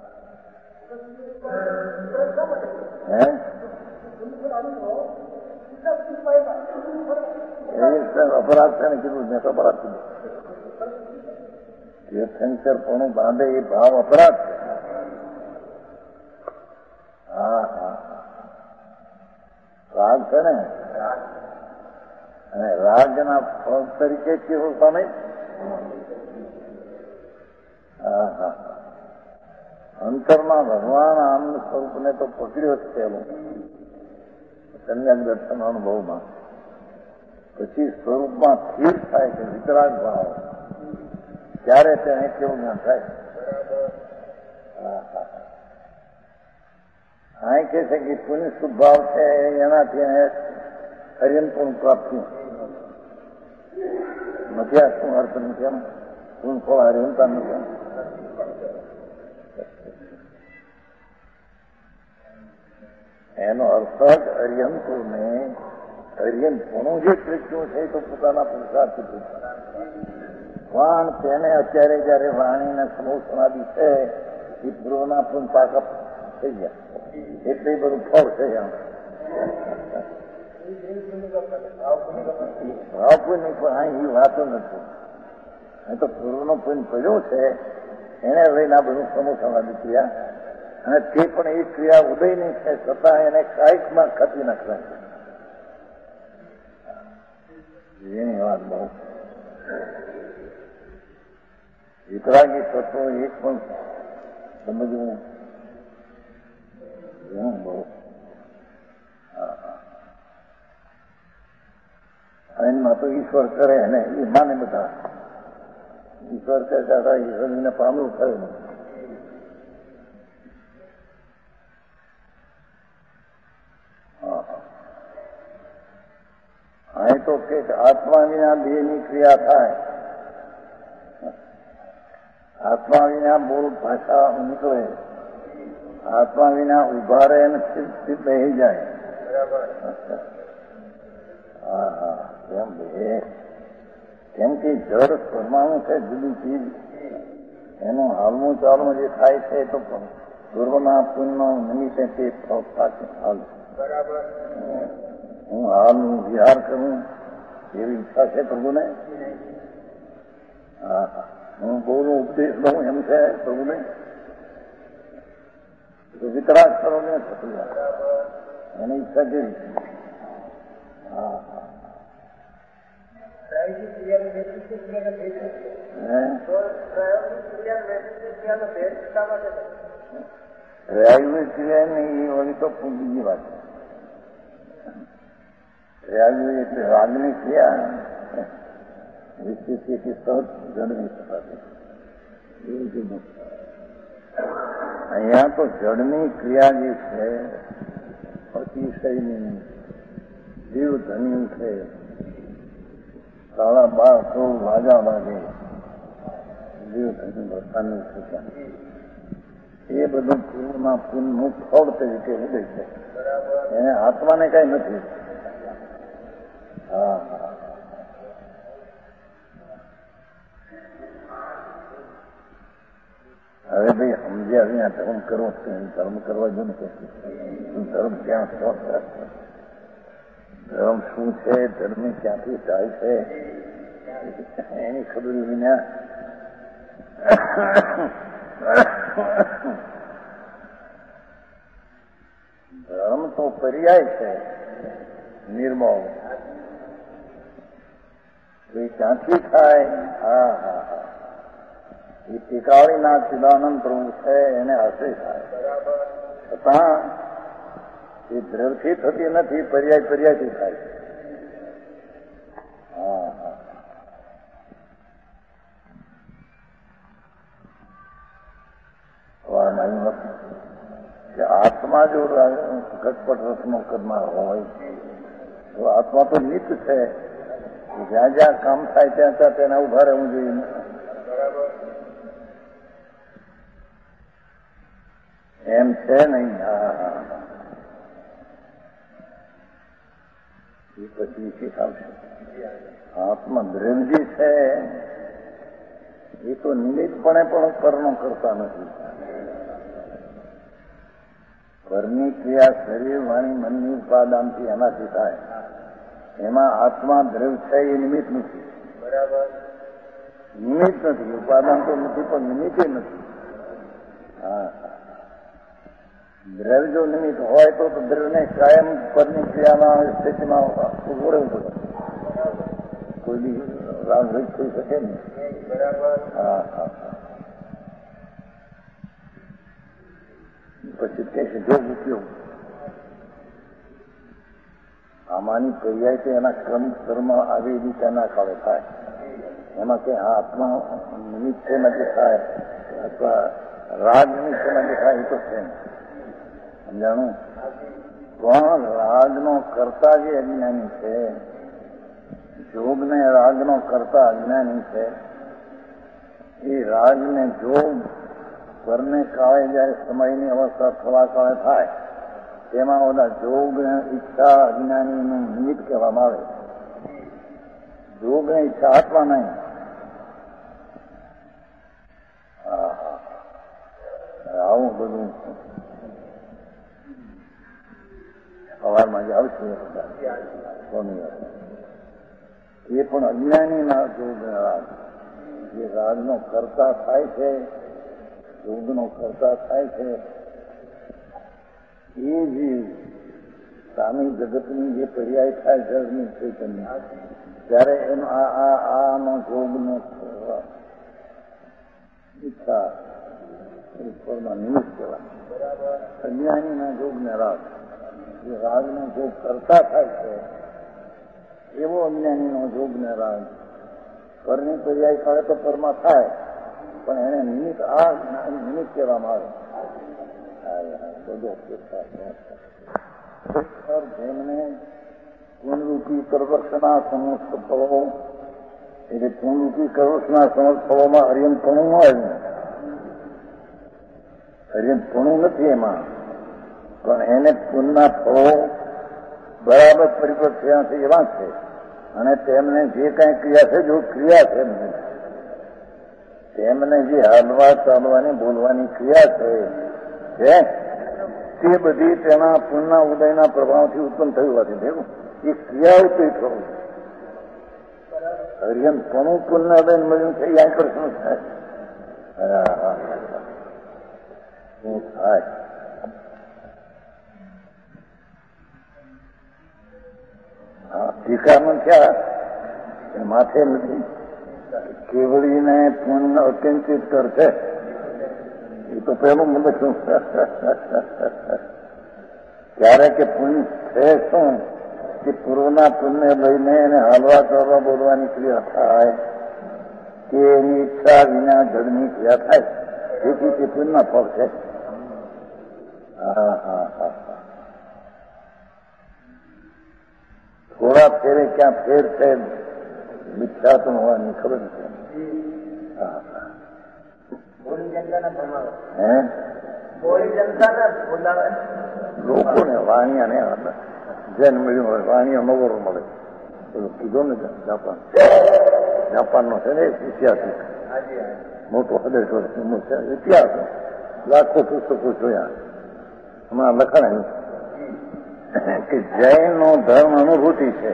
હે અપરાધ છે ને કીધું મેં તો અપરાધ કીધું. તીર્થંકર પણ બાંધે એ ભાવ અપરાધ છે. હા હા રાગ છે ને, અને રાગના ફળ તરીકે કેવું પામે. હા હા અંતરમાં ભગવાન આનંદ સ્વરૂપને તો પકડ્યો જ પેલું કન્યા દર્શન અનુભવમાં. પછી સ્વરૂપમાં સ્થિર થાય છે વિતરાગ ભાવ, ત્યારે તેને કેવું જ્ઞાન થાય. હા કહે છે કે પુણ્ય શુભ ભાવ છે એનાથી એને હરિયનપુણ પ્રાપ્તિ નથી. આ શું અર્થ નથી એમ પૂર્ણ ફળ હરિયનતા નથી. એનો અર્થ જ અરિયંતુને અરિયંતપણું જે પ્રત્યું છે તો પોતાના પુરુષાર્થથી વાણ તેને અત્યારે જયારે વાણીને સમોસણાદી છે એ પૂર્વના પૂર્ણ પાકા થઈ ગયા એટલે એ બધું ફળ છે. એમ ભાવ પુણ્ય પણ અહીં એ વાતો નથી. અહીં તો પૂર્વનો પુણ્ય પડ્યો છે એને લઈને આ બધું સમોસણાદી ક્રિયા અને તે પણ એ ક્રિયા ઉદયની છે છતાં એને કાંઈકમાં ખતી નાખવા છે એની વાત બહુ વિતરાગી તત્વો એક પણ સમજવું ઘણું બહુ એમાં તો ઈશ્વર કરે ને એ માને બધા ઈશ્વર કરતા ઈશ્વરને પામવું થયું નહીં. અહીં તો કે આત્મા વિના દેહની ક્રિયા થાય, આત્મા વિના બોલ ભાષા નીકળે, આત્મા વિના ઉભા રહે અને સ્થિર બેસી જાય. હા હા કેમ બે કેમ કે જળ પરમાણુ છે જુદી ચીજ એનું હાલનું ચાલવું જે થાય છે તો પૂર્વના પુણ્યનો નિમિત્તે તે હાલ હું હાલનું વિહાર કરું એવી ઈચ્છા છે પ્રભુને. હા હા હું બોલું ઉપદેશ દઉં એમ છે પ્રભુને તો વિતરાગ કરો ને થતું એની ઈચ્છા કેવી છે. હા હા પ્રયાગની ક્રિયા નહીં એ વળી તો બીજી વાત છે. પ્રયાગની એટલે રાગની ક્રિયા વિશેષ સહજ જડની થશે એવું કીધું. અહીંયા તો જડની ક્રિયા જે છે અતિશયની જીવ ધની છે. સાડા બાર સોળ વાગ્યા વાગે જીવ ધની ભરતાની સૂચના એ બધું પૂર્ણમાં પૂર્ણનું ફળ તરીકે ઉદય છે. એને આત્માને કઈ નથી. હા હા હવે ભાઈ સમજ્યા વિના ધર્મ કરવો ધર્મ કરવા જો ને ધર્મ ક્યાં શોખ ધર્મ શું છે ધર્મ ક્યાંથી થાય છે એની ખબર વિના ધર્મ તો પર્યાય છે નિર્મળ એ ક્યાંથી થાય. હા હા હા એ ટીકાળીના ચિદાનંદ પ્રભુ છે એને હશે થાય છતાં એ દ્રવથી થતી નથી પર્યાય પર્યાયથી થાય. હા હા કે આત્મા જો ઘટપટ રસનો કરનાર હોય તો આત્મા તો નિત છે. જ્યાં જ્યાં કામ થાય ત્યાં ત્યાં તેને ઉભા રહેવું જોઈએ. એમ છે નહીં. હા હા એ પછી શીખાવશે. આત્મદ્રવ્ય છે એ તો નિમિત્તપણે પણ પરનો કરતા નથી. પરની ક્રિયા શરીર વાણી મનની ઉપાદાનથી એનાથી થાય. એમાં આત્મા દ્રવ્ય છે એ નિમિત્ત નથી. બરાબર નિમિત્ત નથી. ઉપાદાન તો નથી પણ નિમિત્ત નથી. હા દ્રવ્ય જો નિમિત્ત હોય તો દ્રવ્યને કાયમ પરની ક્રિયામાં સ્થિતિમાં ઉભો રહેવું પડે. કોઈ બી રાગ ભેદ થઈ શકે ને. બરાબર હા હા પછી કે છે જો ઉપયોગ આમાંની પર્યાય છે એના ક્રમ કર્મ આવી રીતે ના કાળે થાય. એમાં કે હા આત્મા નિમિત્ત નથી થાય અથવા રાગ નિમિત્ત નથી થાય એ તો છે સમજાણું. પણ રાગનો કરતા જે અજ્ઞાની છે જોગને રાગનો કરતા અજ્ઞાની છે એ રાગને જોગ પરને કાળે જયારે સમયની અવસ્થા થવા કાળે થાય તેમાં ઓલા જોગ ઈચ્છા અજ્ઞાનીનું નિમિત્ત કહેવામાં આવે. જોગને ઈચ્છા આત્મા નહીં. આવું બધું સવારમાં જ આવશે સ્વામી એ પણ અજ્ઞાનીના જોગ રાગ જે રાગનો કરતા થાય છે યોગનો કરતા થાય છે એ જીવ સામી જગતની જે પર્યાય થાય જળની ચૈતન્ય ત્યારે એનો આ આ આનો જોગનો ઈચ્છા ઈશ્વરમાં નિમિત્ત કહેવાય. અજ્ઞાનીના જોગને રાગ, જે રાગનો જોગ કરતા થાય છે એવો અજ્ઞાનીનો જોગને રાગ. પરની પર્યાય કાળે તો પરમાં થાય, પણ એને નિમિત્ત આ નિમિત્ત કહેવામાં આવે. બધો જેમને પૂર્ણરૂપી કરવક્ષના સમસ્ત ફળો એટલે પૂર્ણરૂપી કરવક્ષના સમસ્ત ફળોમાં હરિયનપણું હોય ને, હરિયનપણું નથી એમાં, પણ એને પૂર્ણના ફળો બરાબર પરિપક્વ થયા છે એવા છે. અને તેમને જે કાંઈ ક્રિયા છે, જો ક્રિયા છે એમને તેમને જે હાલવા ચાલવાની બોલવાની ક્રિયા છે તે બધી તેના પૂર્ણના ઉદયના પ્રભાવથી ઉત્પન્ન થયું હોવાથી ભેગું એ ક્રિયાઓથી થયું. હરિયન કોનું પૂર્ણ ઉદય મળ્યું છે એ આકર્ષણ થાય. શું થાય? હા, ટીકામાં ક્યાં માથે નથી કેવળીને પૂર્ણ અત્યંતિત કરશે. એ તો પેલું મને શું ત્યારે કે પુણ્ય છે શું કે પૂર્વના પુણ્ય લઈને એને હાલવા ચાલવા બોલવાની ક્રિયા થાય કે એની ઈચ્છા વિના જળની ક્રિયા થાય, જેથી તે પુણ્ય ફળ છે. હા હા હા હા થોડા ફેરે ક્યાં ફેર છે મિથ્યાત્મ હોવાની ખબર નથી. હા હા લોકોને વાણિયાને જેને મળ્યું હોય વાણિયા નવરો મળે પેલું કીધો ને જાપાન જાપાનનો છે ને ઐતિહાસિક મોટો હદેશ વર્ષનો ઇતિહાસ લાખો પુસ્તકો જોયા. હમણાં લખાણ કે જૈનનો ધર્મ અનુભૂતિ છે.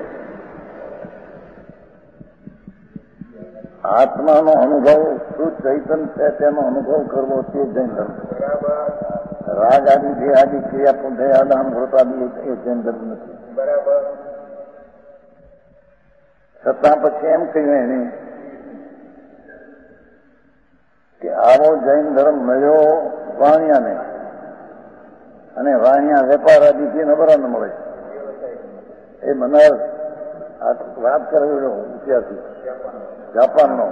આત્માનો અનુભવ શુદ્ધ ચૈતન છે તેનો અનુભવ કરવો તે જૈન ધર્મ. રાગ આદિ જે આદિ ક્રિયા પુંઠે આદાન વૃતાદિ એ જૈન ધર્મ નથી. બરાબર. છતાં પછી એમ કહ્યું એને કે આવો જૈન ધર્મ મળ્યો વાણિયાને, અને વાણિયા વેપાર આદિથી નબળા ન મળે. એ મને આ વાત કરેલો ઇતિહાસિક જાપાનનો.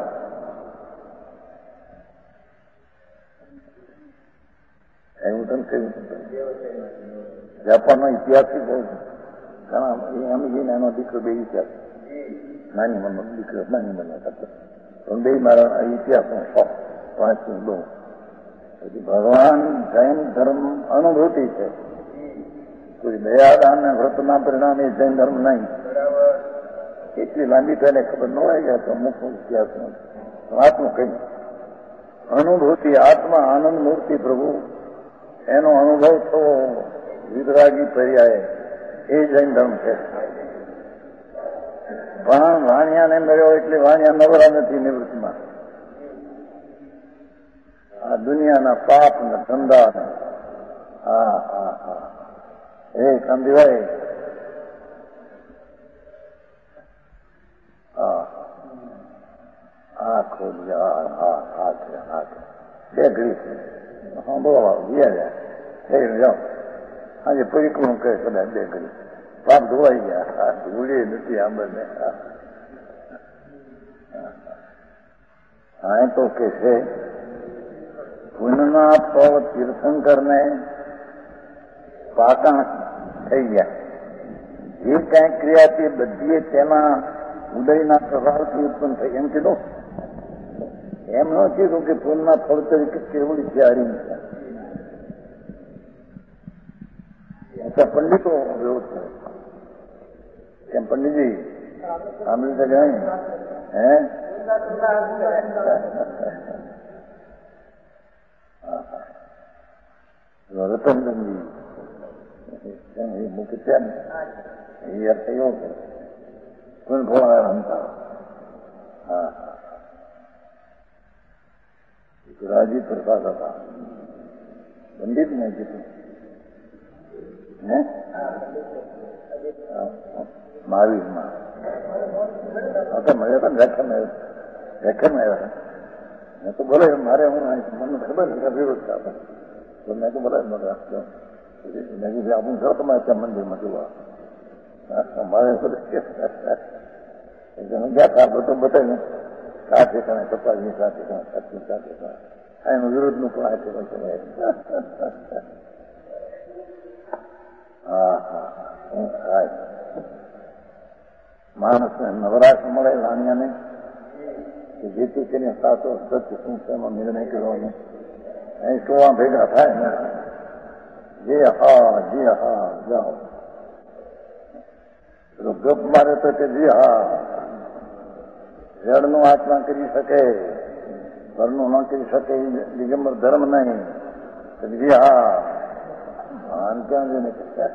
એવું તને કહ્યું જાપાનનો ઇતિહાસિક બહુ ઘણા અમીજીને એનો દીકરો બે ઇતિહાસ નાની મનનો દીકરો નાની મનના કરતા પણ બે મારા ઇતિહાસનો શોખ વાંચવું બહુ. પછી ભગવાન જૈન ધર્મ અનુભૂતિ છે, કોઈ દયાદાન અને વ્રતના પરિણામે જૈન ધર્મ નહીં. એટલી લાંબી તેને ખબર ન હોય ગયા તો અમુક ઇતિહાસ આત્મા કહ્યું અનુભૂતિ આત્મા આનંદ મૂર્તિ પ્રભુ એનો અનુભવ થવો વિતરાગી પર્યાય એ જૈન ધર્મ છે. પણ વાણિયાને મળ્યો એટલે વાણિયા નવરા નથી નિવૃત્તિમાં. આ દુનિયાના પાપ ને ધંધા ને હા હા હા એ કાંતિભાઈ હા હા ખોલી હા હા હા છે હા છે બે ઘડી હા બોલો ગયા થઈ જાઓ આજે પરિક્રમ કરે કદાચ બે ઘડી પાપ ધોવાઈ ગયા. હા ધૂળી નથી આ બંને. હા એ તો કે છે પુનના પવ તીર્થંકરને પાટણ થઈ ગયા. જે કઈ ક્રિયા તે બધી તેના ઉદયના પ્રભાવથી ઉત્પન્ન થઈ. એમ કીધું એમ ન કીધું કે પુનના ફળ તરીકે કેવડી તૈયારી છે. પંડિતો એવું છે કેમ પંડિતજી સાંભળી શકે હે રતનજી મુખ્ય છે ને એ અર્થ એવો છે કોઈ ભોળા રમતા. હા રાજી પ્રસાદ હતા પંડિત ને કીધું હે મહાવીરમાં તો મળ્યો હતો ને વ્યાખ્યાન વ્યાખ્યાન આવ્યા મેં તો બોલે મારે હું મને ખબર છે વિરોધ હતા તો મેં તો બોલાય નતો આપજો મેં કીધું આપણું સર તમારે ત્યાં મંદિરમાં જોવા મારે ગયા હતા બધો બતાવીને સાથે કારણે કપાસની સાથે સાચી સાથે એનું વિરોધનું પણ આ છે હા હા શું થાય માણસને નવરાશ મળે રાણિયાને કે જેથી કરીને સાચો સત્ય શું છે એમાં નિર્ણય કરવાનો અહીં ટોળા ભેગા થાય ને જે હા જે હા જાઓ પેલો ગપ મારે તો કે જી હા જળનું આત્મા કરી શકે ઘરનું ન કરી શકે દિગંબર ધર્મ નહીં જી હા આમ ક્યાં જઈને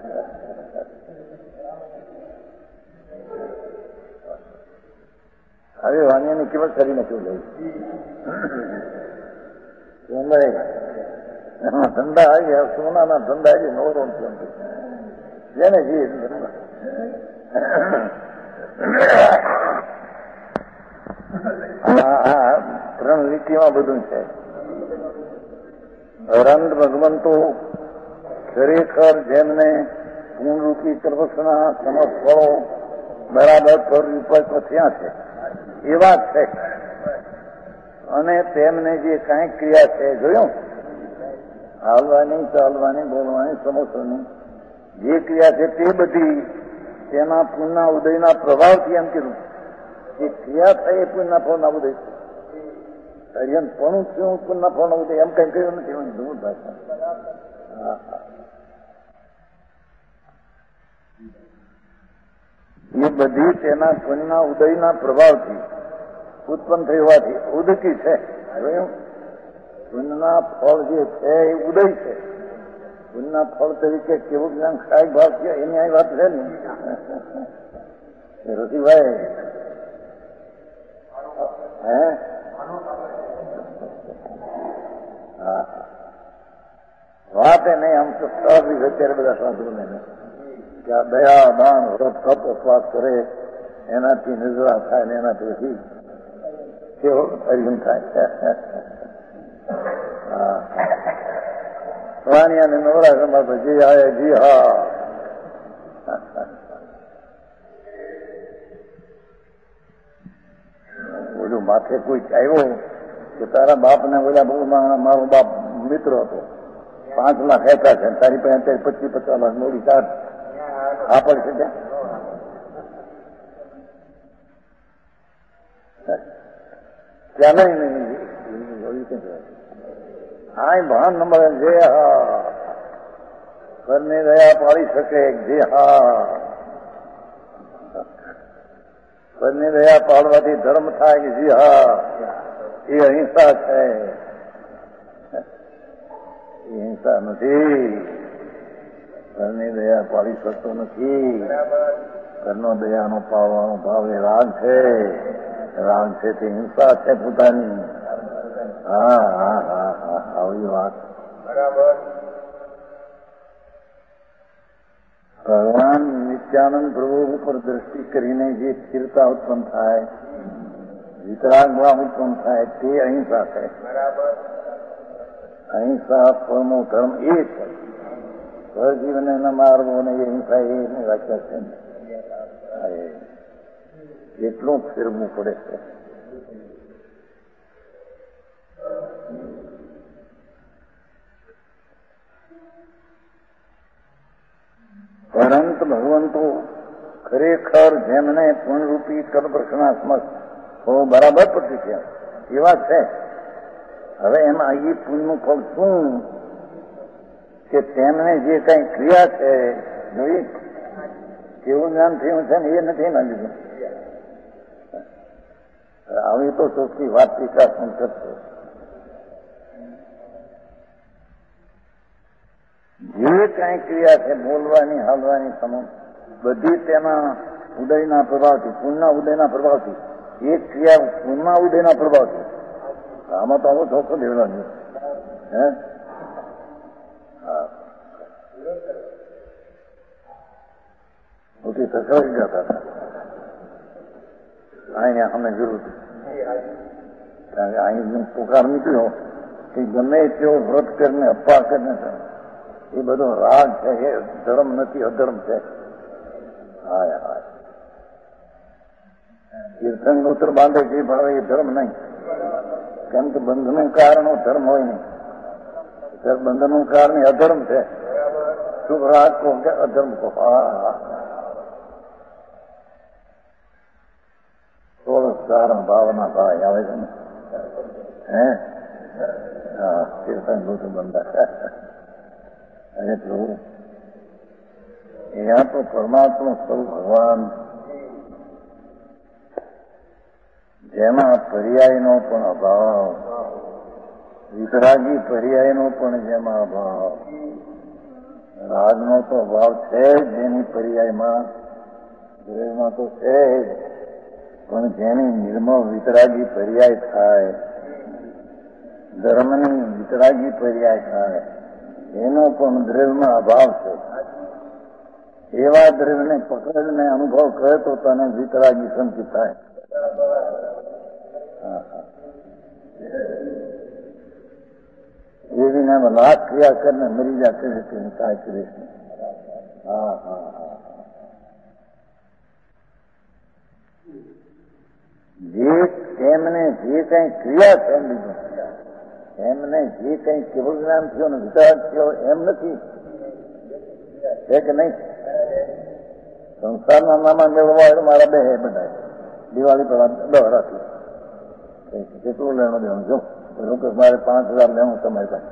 હવે વાણિયાની કિંમત કરી નાખ્યું લઈ એમાં ધંધા આવી ગયા સોનાના ધંધા આવી નવરો જેને જી હા ત્રણ લીટીમાં બધું છે રંગ ભગવંતો ખરેખર જેમને પૂર્ણરૂપી કલ્પના સમફળો બરાબર પર થયા છે એવા છે અને તેમને જે કાંઈ ક્રિયા છે જોયું હાલવાની ચાલવાની બોલવાની સમોસાની જે ક્રિયા છે તે બધી તેના પુણ્યના ઉદયના પ્રભાવથી એમ કીધું એ ક્રિયા થાય એ પુણ્યના ફળના ઉદય હરિયન પણ શું પુણ્યના ફળના ઉદય એમ કઈ કહ્યું નથી એમ દૂર ભાષા હા હા એ બધી તેના પુણ્યના ઉદયના પ્રભાવથી ઉત્પન્ન થઈ હોવાથી ઉદકી છે પુણ્યના ફળ જે છે એ ઉદય છે પુણ્યના ફળ તરીકે કેવું જ્ઞાન ખાય ભાવ છે એની આ વાત છે ને રસીભાઈ હે હા વાત એ નહીં આમ તો સ્વાભાવિક અત્યારે બધા સાધુને કે આ દયા દાન વ્રત તપ ઉપવાસ કરે એનાથી નિર્જળા થાય ને એનાથી પછી કેવો અર્જુન થાય વાણિયાને નવરાત્રમાં તો જી હા જી હા બોલું માથે કોઈ આવ્યો કે તારા બાપને બોલ્યા બહુ મારો બાપ મિત્ર હતો પાંચ લાખ હેઠા છે તારી પાસે અત્યારે પચીસ પચાસ લાખ મોડી ચાર આ પડશે ત્યાં ત્યાં નહીં નહીં હા ભાન નંબર જે હા ઘરની દયા પાડી શકે જે હા ઘરની દયા પાડવાથી ધર્મ થાય કે જી હા એ અહિંસા છે એ હિંસા નથી ઘરની દયા પાડી શકતો નથી ઘરનો દયાનો પાડવાનો ભાવ એ રાગ છે રાગ છે તે હિંસા છે પોતાની હા હા હા હા આવી વાત બરાબર ભગવાન નિત્યાનંદ પ્રભુ ઉપર દ્રષ્ટિ કરીને જે સ્થિરતા ઉત્પન્ન થાય વિતરાગ ભાવ ઉત્પન્ન થાય તે અહિંસા છે બરાબર અહિંસા પરમો ધર્મ એ છે સ્વજીવને ન મારવો ને એ હિંસા એની વ્યાખ્યા છે એટલું ફેરવું પડે છે પરંતુ ભગવંતો ખરેખર જેમને પૂર્ણરૂપી કલ્પના સમજ હો બરાબર પડતી છે એવા છે હવે એમાં એ પુણ્યનું ફળ શું કે તેમને જે કઈ ક્રિયા છે જોઈ કેવું જ્ઞાન થયું છે ને એ નથી ના લીધું આવી તો ચોખ્ખી વાત વિકાસ કરશે જે કઈ ક્રિયા છે બોલવાની હાલવાની સમજ બધી તેના ઉદયના પ્રભાવથી પુણ્યના ઉદયના પ્રભાવથી એક ક્રિયા પુણ્યના ઉદયના પ્રભાવથી આમાં તો આવો ધોકો લેવાનો હે હા उसकी तकलीफ जाता था અહીંયા અમે જરૂર કારણ કે અહીં પુકાર નીકળ્યો કે ગમે તેવો વ્રત કરીને અપા કરીને એ બધો રાગ છે, એ ધર્મ નથી, અધર્મ છે. હાય હાય તીર્થંગ ઉત્તર બાંધે જે ભાવે એ ધર્મ નહીં, કેમ કે બંધનું કારણ ધર્મ હોય નહીં. બંધનનું કારણ અધર્મ છે. શુભ રાગ કહો કે અધર્મ કહો. હા હા સોળ સારણ ભાવના ભાઈ આવે છે ને હે હા તીર્થંગ ઉત્તર બંધા એટલું यहाँ तो परमात्मा स्वरूप भगवान જેમાં પર્યાયનો પણ અભાવ, વિતરાગી પર્યાયનો પણ જેમાં અભાવ, રાગનો તો અભાવ છે જ જેની પર્યાયમાં, દ્રવ્યમાં તો છે જ, પણ જેની નિર્મળ વિતરાગી પર્યાય થાય, ધર્મની વિતરાગી પર્યાય થાય, એનો પણ દ્રવ્યમાં અભાવ છે. એવા દ્રવ્યને પકડીને અનુભવ કરે તો તને વિતરાગી સંચિત થાય. એવી નામ લાખ ક્રિયા કરીને મરી જા કરે કાંઈ કરે. હા હા હા જે તેમને જે કઈ ક્રિયા છે એમ લીધું, એમને જે કઈ કેવળ જ્ઞાન થયો ને વિતરાગ થયો એમ નથી, છે કે નહીં? સંસારના નામાં મેળવવા હોય તો મારા બે હે બધા દિવાળી પર દોરાથી કેટલું લેણું દેવાનું જો લોકો મારે પાંચ હજાર લેવું તમારી પાસે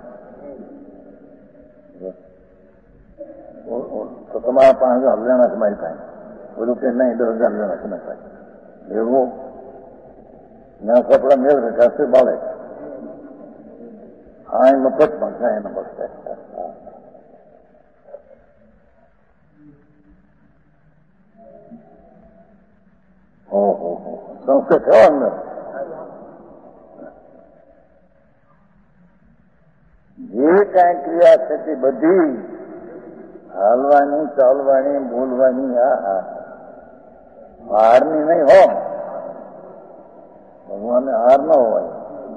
તો તમારા પાંચ હજાર લેણા છે મારી પાસે, બધું કે નહીં દસ હજાર લેણા છે મારી પાસે. એવું ના કપડા મેળવે કાશે બાળે હા મફતમાં થાય એના બસ. ઓહો સંસ્કાર થયો અંદર. જે કાંઈ ક્રિયા છે તે બધી હાલવાની, ચાલવાની, બોલવાની, આ હા હારની નહીં હો. ભગવાનને હાર ન હોય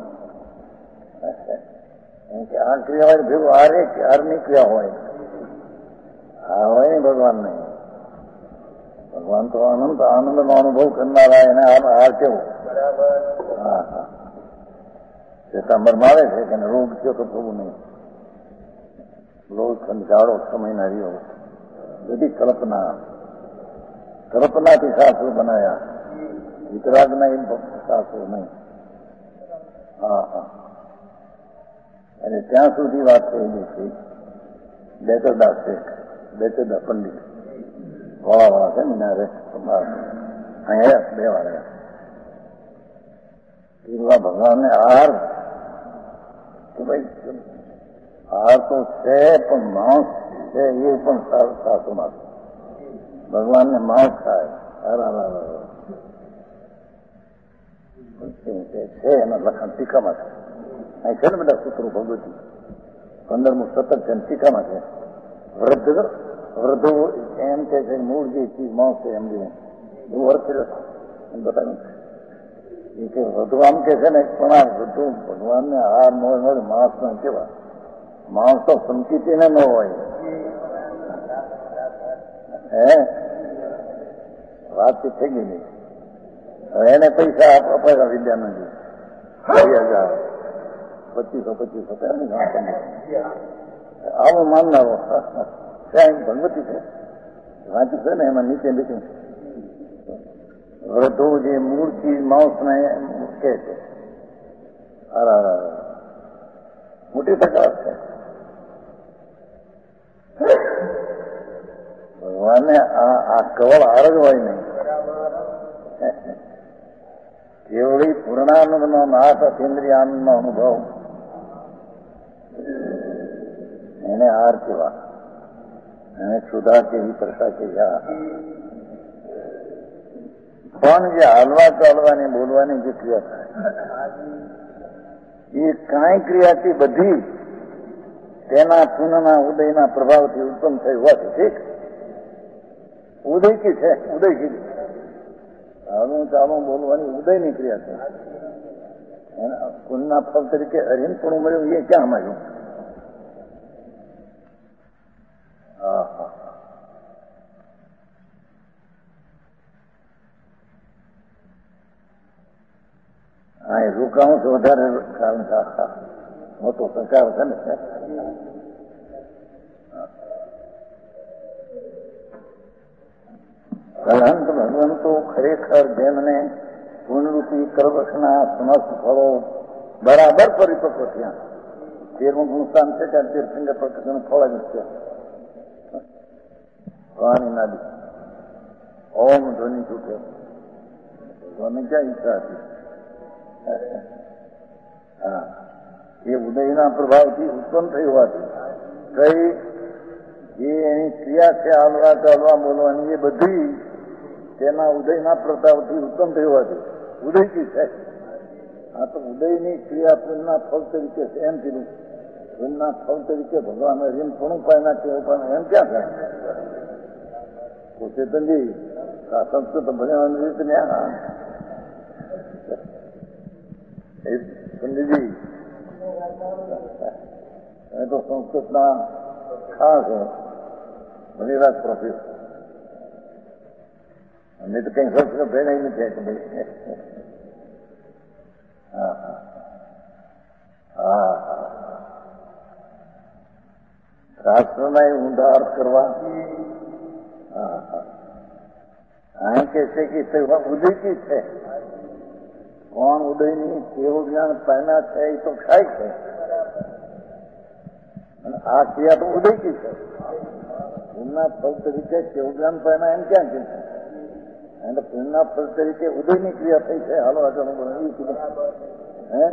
કે આ ક્રિયા હોય ભેગું હારે કે હારની ક્રિયા હોય, હા હોય ને ભગવાન નહીં. ભગવાન તો આનંદ આનંદનો અનુભવ કરનારા એને હાર કેવું. હા હા શ્વેતાંબરમાં આવે છે કે રોગ થયો તો થવું નહીં, રોગ કંટાળો સમય ના રહ્યો, બધી કલ્પના કલ્પનાથી શાસ્ત્રો બનાયા, વિતરાગના એમ શાસ્ત્રો નહીં. હા હા અને ત્યાં સુધી વાત થયેલી છે બેચરદાસ શેખ, બેચરદાસ પંડિત વાળા વાળા છે ને રે અહીંયા બે વાળા એવા ભગવાનને હાર કે ભાઈ હાર તો છે પણ માંસ છે એ પણ સારું સાચું માં ભગવાનને માંસ થાય. છે એના લખણ ટીકામાં છે, અહીં છે ને બધા સૂત્રો ભગવતી પંદરમું સતત છે ટીકામાં છે. વૃદ્ધ વૃદ્ધો એમ કે છે મૂળ જે ચીજ માંસ છે એમ જેવું એવું અર્થ એમ બતાવ્યું એ કે વધુ આમ કે છે ને પણ આ વધુ ભગવાનને હાર ન હોય માંસ ન કેવા, માંસ તો સંકિતીને ન હોય. હે વાતચીત થઈ ગઈ નહીં. હવે એને પૈસા અપાયેલા વિદ્યાનંદજી બે હજાર પચીસો પચીસો આવું માનનારો ત્યાં ભગવતી છે વાંચ્યું છે ને એમાં નીચે લીધું વૃદ્ધો જે મૂળ ચીજ માંસ ને કે છે. મોટી તકલીફ છે. ભગવાનને આ કવળ હાર જ હોય નહીં. કેવળી પૂર્ણાનંદનો નાશ અતિન્દ્રિય આનંદનો અનુભવ એને હાર કેવા, એને ક્ષુધા કેવી, પ્રસા કેવી. પણ જે હાલવા ચાલવાની બોલવાની જે ક્રિયા થાય એ કાંઈ ક્રિયાથી બધી તેના પુનઃના ઉદયના પ્રભાવથી ઉત્પન્ન થઈ હોવાથી ઠીક ઉદયકી છે, ઉદયકી હાલું ચાલું બોલવાની ઉદયની ક્રિયા છે. એના પુણ્યના ફળ તરીકે અરિહંતપણું મળ્યું એ ક્યાં મળ્યું? હા હા હા એ રોકાવું તો વધારે કારણ મોટો સરકાર છે ને. અનંત ભગવંતો ખરેખર જેમને પુનરુતિ કર્મક્ષના સમસ્ત ફળો બરાબર પરિપક્વ થયા. તેરમું ગુણસ્થાન છે ત્યાં તીર્થંકર પ્રકૃતિનું ફળ જ છે. પાણી નાદી ઓમ ધ્વનિ છૂટે ભગવાનને ક્યાં ઈચ્છા હતી? હા એ ઉદયના પ્રભાવથી ઉત્પન્ન થઈ હોવાથી કઈ જે એની ક્રિયા છે હાલવા ચાલવા બોલવાની એ બધી તેના ઉદયના પ્રતાપથી ઉત્પન્ન થઈ હોવાથી ઉદયથી છે. આ તો ઉદયની ક્રિયા પુણ્યના ફળ તરીકે છે એમ કીધું. પુણ્યના ફળ તરીકે ભગવાન એમ થોડું પાયના કેવું પણ એમ ક્યાં થાય? તો ચેતનજી આ સંસ્કૃત ભણવાની રીત ને પંડિતજી એ તો સંસ્કૃતના ખાસ ભણીરાજ પ્રોફેસર. અમે તો કઈ સંસ્કૃત ભણાઈ નથી કે ભાઈ. હા હા હા શાસ્ત્રના એ ઊંધા અર્થ કરવા. હા હા અહીં કે છે કે ઉદયકી છે. કોણ ઉદયની કેવું જ્ઞાન પામ્યા છે એ તો ખાય છે અને આ ક્રિયા તો ઉદયકી છે. પુણ્યના ફળ તરીકે કેવું જ્ઞાન પામ્યા એમ ક્યાં છે? અને પુણ્યના ફળ તરીકે ઉદયની ક્રિયા થઈ છે. હાલો આગળ એવું કીધું હે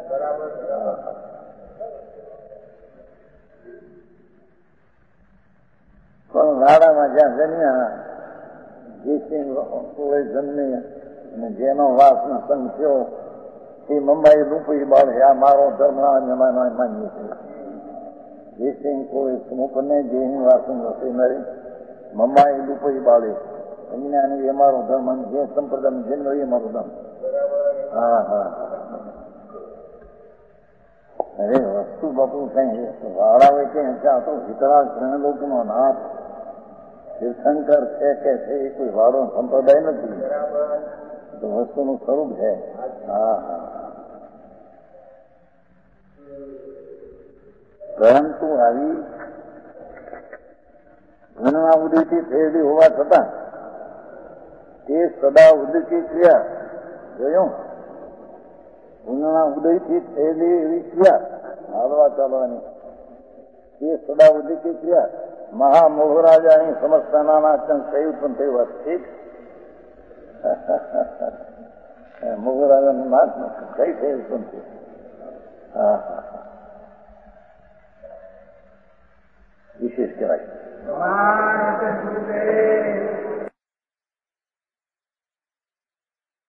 પણ લાડામાં જ્યાં જન્મ્યા જે જન્મી અને જેનો વાસનો સંગ થયો એ મુંબઈ રૂપી બાળે આ મારો ધર્મ માનીએ છીએ. જે સિંહ કોઈ મુકને જેની વાસન રસી નરી મુંબઈ રૂપી બાળે અજ્ઞાની એ મારો ધર્મ જે સંપ્રદાય જેનો એ મારો ધર્મ. હા હા અરે વસ્તુ બાપુ કઈ વાળા હોય કે ત્યાં તો વિતરાગ લોકનો નાથ તીર્થંકર છે કે છે એ કોઈ વાળો સંપ્રદાય નથી. તો વસ્તુનું સ્વરૂપ છે. હા હા પરંતુ આવી ઘણા ઉદયથી થયેલી હોવા છતાં તે સદા ઉદયથી ક્રિયા જોયું. ઘણા ઉદયથી થયેલી એવી ક્રિયા હાલવા ચાલવાની તે સદા ઉદયથી ક્રિયા મહામોહરાજાની સમસ્યાના કઈ ઉત્પન્ન થયું વાત ઠીક. મોહરાજાનું નાથ કઈ થઈ ઉત્પન્ન થયું? હા હા વિશેષ કહેવાય.